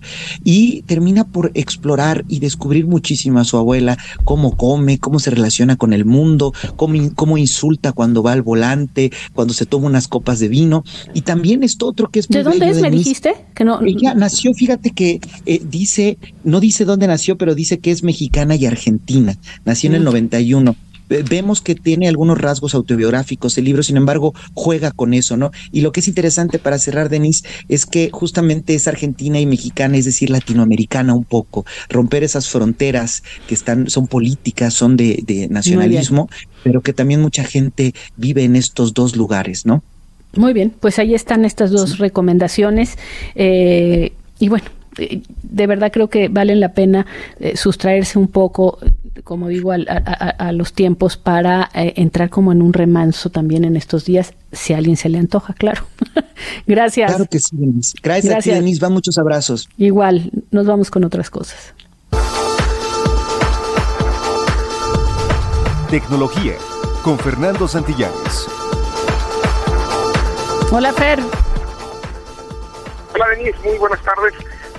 y termina por explorar y descubrir muchísimo a su abuela, cómo come, cómo se relaciona con el mundo, cómo, cómo insulta cuando va al volante, cuando se toma unas copas de vino, y también esto otro que es muy ¿De dónde bello, es? Denise, ¿Me dijiste? Que no... Ella nació, fíjate que eh, dice, no dice dónde nació, pero dice que es mexicana y argentina, nació en el noventa y uno. Vemos que tiene algunos rasgos autobiográficos el libro, sin embargo, juega con eso, ¿no? Y lo que es interesante para cerrar, Denise, es que justamente es argentina y mexicana, es decir, latinoamericana un poco, romper esas fronteras que están, son políticas, son de, de nacionalismo, pero que también mucha gente vive en estos dos lugares, ¿no? Muy bien, pues ahí están estas dos sí. recomendaciones, eh, y bueno, de verdad creo que valen la pena eh, sustraerse un poco, como digo, a, a, a los tiempos para eh, entrar como en un remanso también en estos días, si a alguien se le antoja, claro. Gracias. Claro que sí, Denise. Gracias, Gracias a ti, Denise. Va, muchos abrazos. Igual, nos vamos con otras cosas. Tecnología, con Fernando Santillanes. Hola, Fer. Hola, Denise. Muy buenas tardes.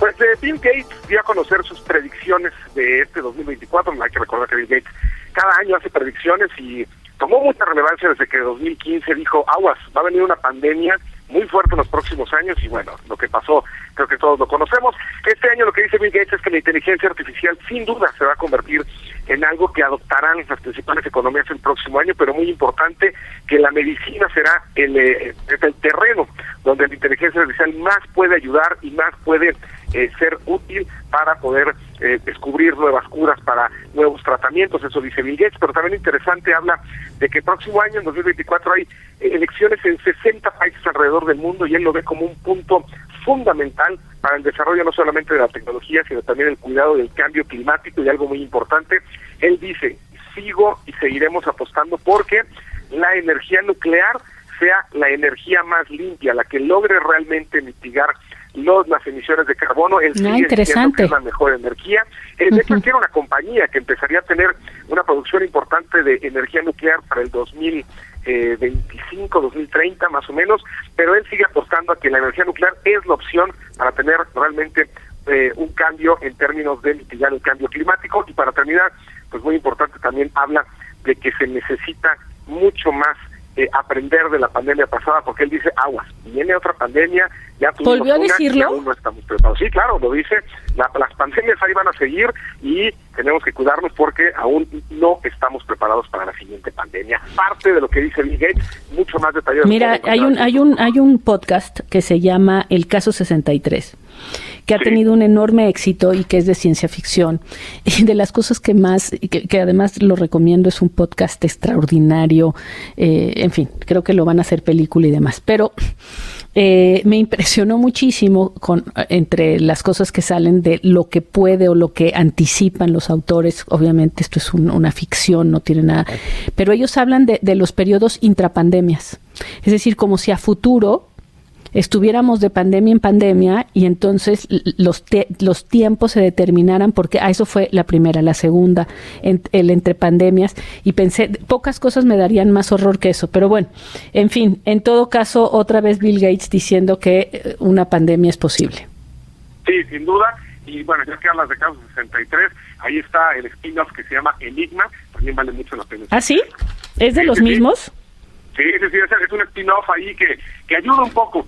Pues eh, Bill Gates dio a conocer sus predicciones de este dos mil veinticuatro. Hay que recordar que Bill Gates cada año hace predicciones y tomó mucha relevancia desde que en dos mil quince dijo, aguas, va a venir una pandemia muy fuerte en los próximos años, y bueno, lo que pasó, creo que todos lo conocemos. Este año lo que dice Bill Gates es que la inteligencia artificial sin duda se va a convertir en algo que adoptarán las principales economías el próximo año, pero muy importante, que la medicina será el, eh, el terreno donde la inteligencia artificial más puede ayudar y más puede eh, ser útil para poder eh, descubrir nuevas curas para nuevos tratamientos, eso dice Bill Gates. Pero también interesante, habla de que el próximo año, en dos mil veinticuatro, hay eh, elecciones en sesenta países alrededor del mundo, y él lo ve como un punto fundamental para el desarrollo no solamente de la tecnología, sino también el cuidado del cambio climático. Y algo muy importante, él dice, sigo y seguiremos apostando porque la energía nuclear sea la energía más limpia, la que logre realmente mitigar los, las emisiones de carbono. Él sigue diciendo que es la mejor energía. Eh, de hecho, uh-huh. tiene una compañía que empezaría a tener una producción importante de energía nuclear para el dos mil veinticinco, dos mil treinta más o menos, pero él sigue apostando a que la energía nuclear es la opción para tener realmente eh, un cambio en términos de mitigar el cambio climático. Y para terminar, pues muy importante, también habla de que se necesita mucho más Eh, aprender de la pandemia pasada, porque él dice, aguas, viene otra pandemia, ya tuvimos ¿Volvió a una decirlo? y aún no estamos preparados. Sí, claro, lo dice, la, las pandemias ahí van a seguir y tenemos que cuidarnos porque aún no estamos preparados para la siguiente pandemia. Parte de lo que dice Bill Gates, mucho más detallado. Mira, hay un, hay un, hay un podcast que se llama El Caso sesenta y tres, que ha sí. tenido un enorme éxito y que es de ciencia ficción. Y de las cosas que más, que, que además lo recomiendo, es un podcast extraordinario. Eh, en fin, creo que lo van a hacer película y demás. Pero eh, me impresionó muchísimo con entre las cosas que salen de lo que puede o lo que anticipan los autores. Obviamente esto es un, una ficción, no tiene nada. Pero ellos hablan de, de los periodos intrapandemias. Es decir, como si a futuro estuviéramos de pandemia en pandemia y entonces los te, los tiempos se determinaran, porque a eso fue la primera, la segunda, en, el entre pandemias, y pensé, pocas cosas me darían más horror que eso, pero bueno, en fin, en todo caso, otra vez Bill Gates diciendo que una pandemia es posible. Sí, sin duda, y bueno, ya que hablas de Caso sesenta y tres, ahí está el spin-off que se llama Enigma, también vale mucho la pena. ¿Ah, sí? ¿Es de sí, los sí, mismos? Sí, sí, sí, es un spin-off ahí que, que ayuda un poco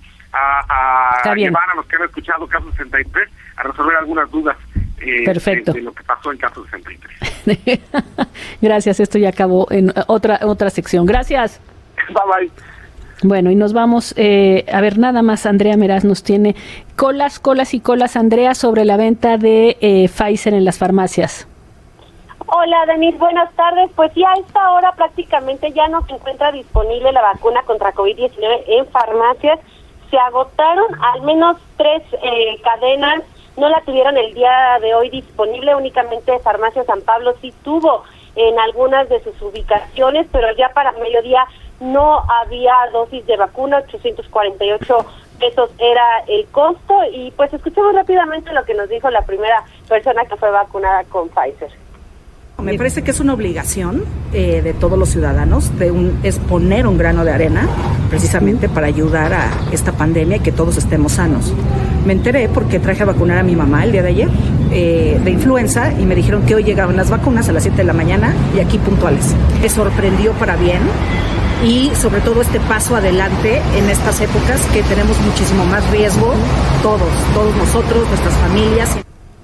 a, a llevar a los que han escuchado Caso sesenta y tres a resolver algunas dudas eh, Perfecto. De, de lo que pasó en Caso sesenta y tres. Gracias, esto ya acabó en otra otra sección. Gracias. Bye bye. Bueno, y nos vamos, eh, a ver, nada más Andrea Meraz nos tiene colas, colas y colas, Andrea, sobre la venta de eh, Pfizer en las farmacias. Hola, Denise, buenas tardes. Pues sí, a esta hora prácticamente ya no se encuentra disponible la vacuna contra COVID diecinueve en farmacias. Se agotaron al menos tres eh, cadenas, no la tuvieron el día de hoy disponible, únicamente Farmacia San Pablo sí tuvo en algunas de sus ubicaciones, pero ya para mediodía no había dosis de vacuna, ochocientos cuarenta y ocho pesos era el costo. Y pues escuchemos rápidamente lo que nos dijo la primera persona que fue vacunada con Pfizer. Me parece que es una obligación eh, de todos los ciudadanos, de un, es poner un grano de arena precisamente para ayudar a esta pandemia y que todos estemos sanos. Me enteré porque traje a vacunar a mi mamá el día de ayer eh, de influenza y me dijeron que hoy llegaban las vacunas a las siete de la mañana y aquí puntuales. Me sorprendió para bien y sobre todo este paso adelante en estas épocas que tenemos muchísimo más riesgo, todos, todos nosotros, nuestras familias.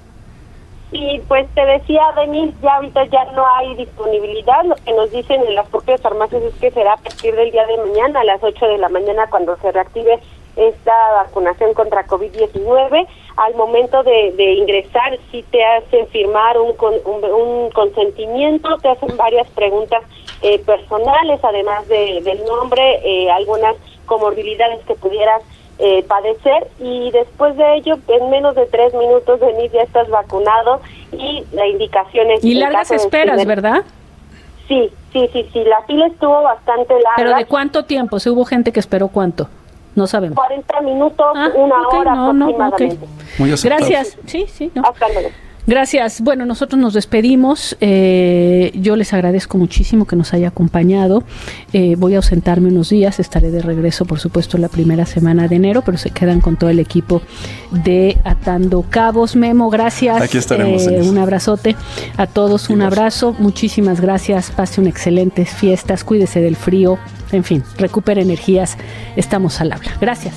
Y pues te decía, Denise, ya ahorita ya no hay disponibilidad. Lo que nos dicen en las propias farmacias es que será a partir del día de mañana, a las ocho de la mañana, cuando se reactive esta vacunación contra COVID diecinueve. Al momento de, de ingresar, sí te hacen firmar un, un, un consentimiento, te hacen varias preguntas eh, personales, además de, del nombre, eh, algunas comorbilidades que pudieras Eh, padecer, y después de ello en menos de tres minutos Denise ya estás vacunado y la indicación es... Y largas esperas, tener... ¿verdad? Sí, sí, sí, sí, la fila estuvo bastante larga. ¿Pero de cuánto tiempo? ¿Se hubo gente que esperó cuánto? No sabemos. cuarenta minutos, ah, una okay, hora no, aproximadamente. No, okay. Muy aceptable. Gracias. Sí, sí, no. Hasta luego. Gracias. Bueno, nosotros nos despedimos. Eh, yo les agradezco muchísimo que nos haya acompañado. Eh, voy a ausentarme unos días. Estaré de regreso, por supuesto, la primera semana de enero, pero se quedan con todo el equipo de Atando Cabos. Memo, gracias. Aquí estaremos. Eh, un abrazote a todos. Un abrazo. Muchísimas gracias. Pase unas excelentes fiestas. Cuídese del frío. En fin, recupere energías. Estamos al habla. Gracias.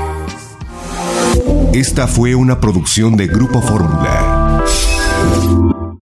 Esta fue una producción de Grupo Fórmula.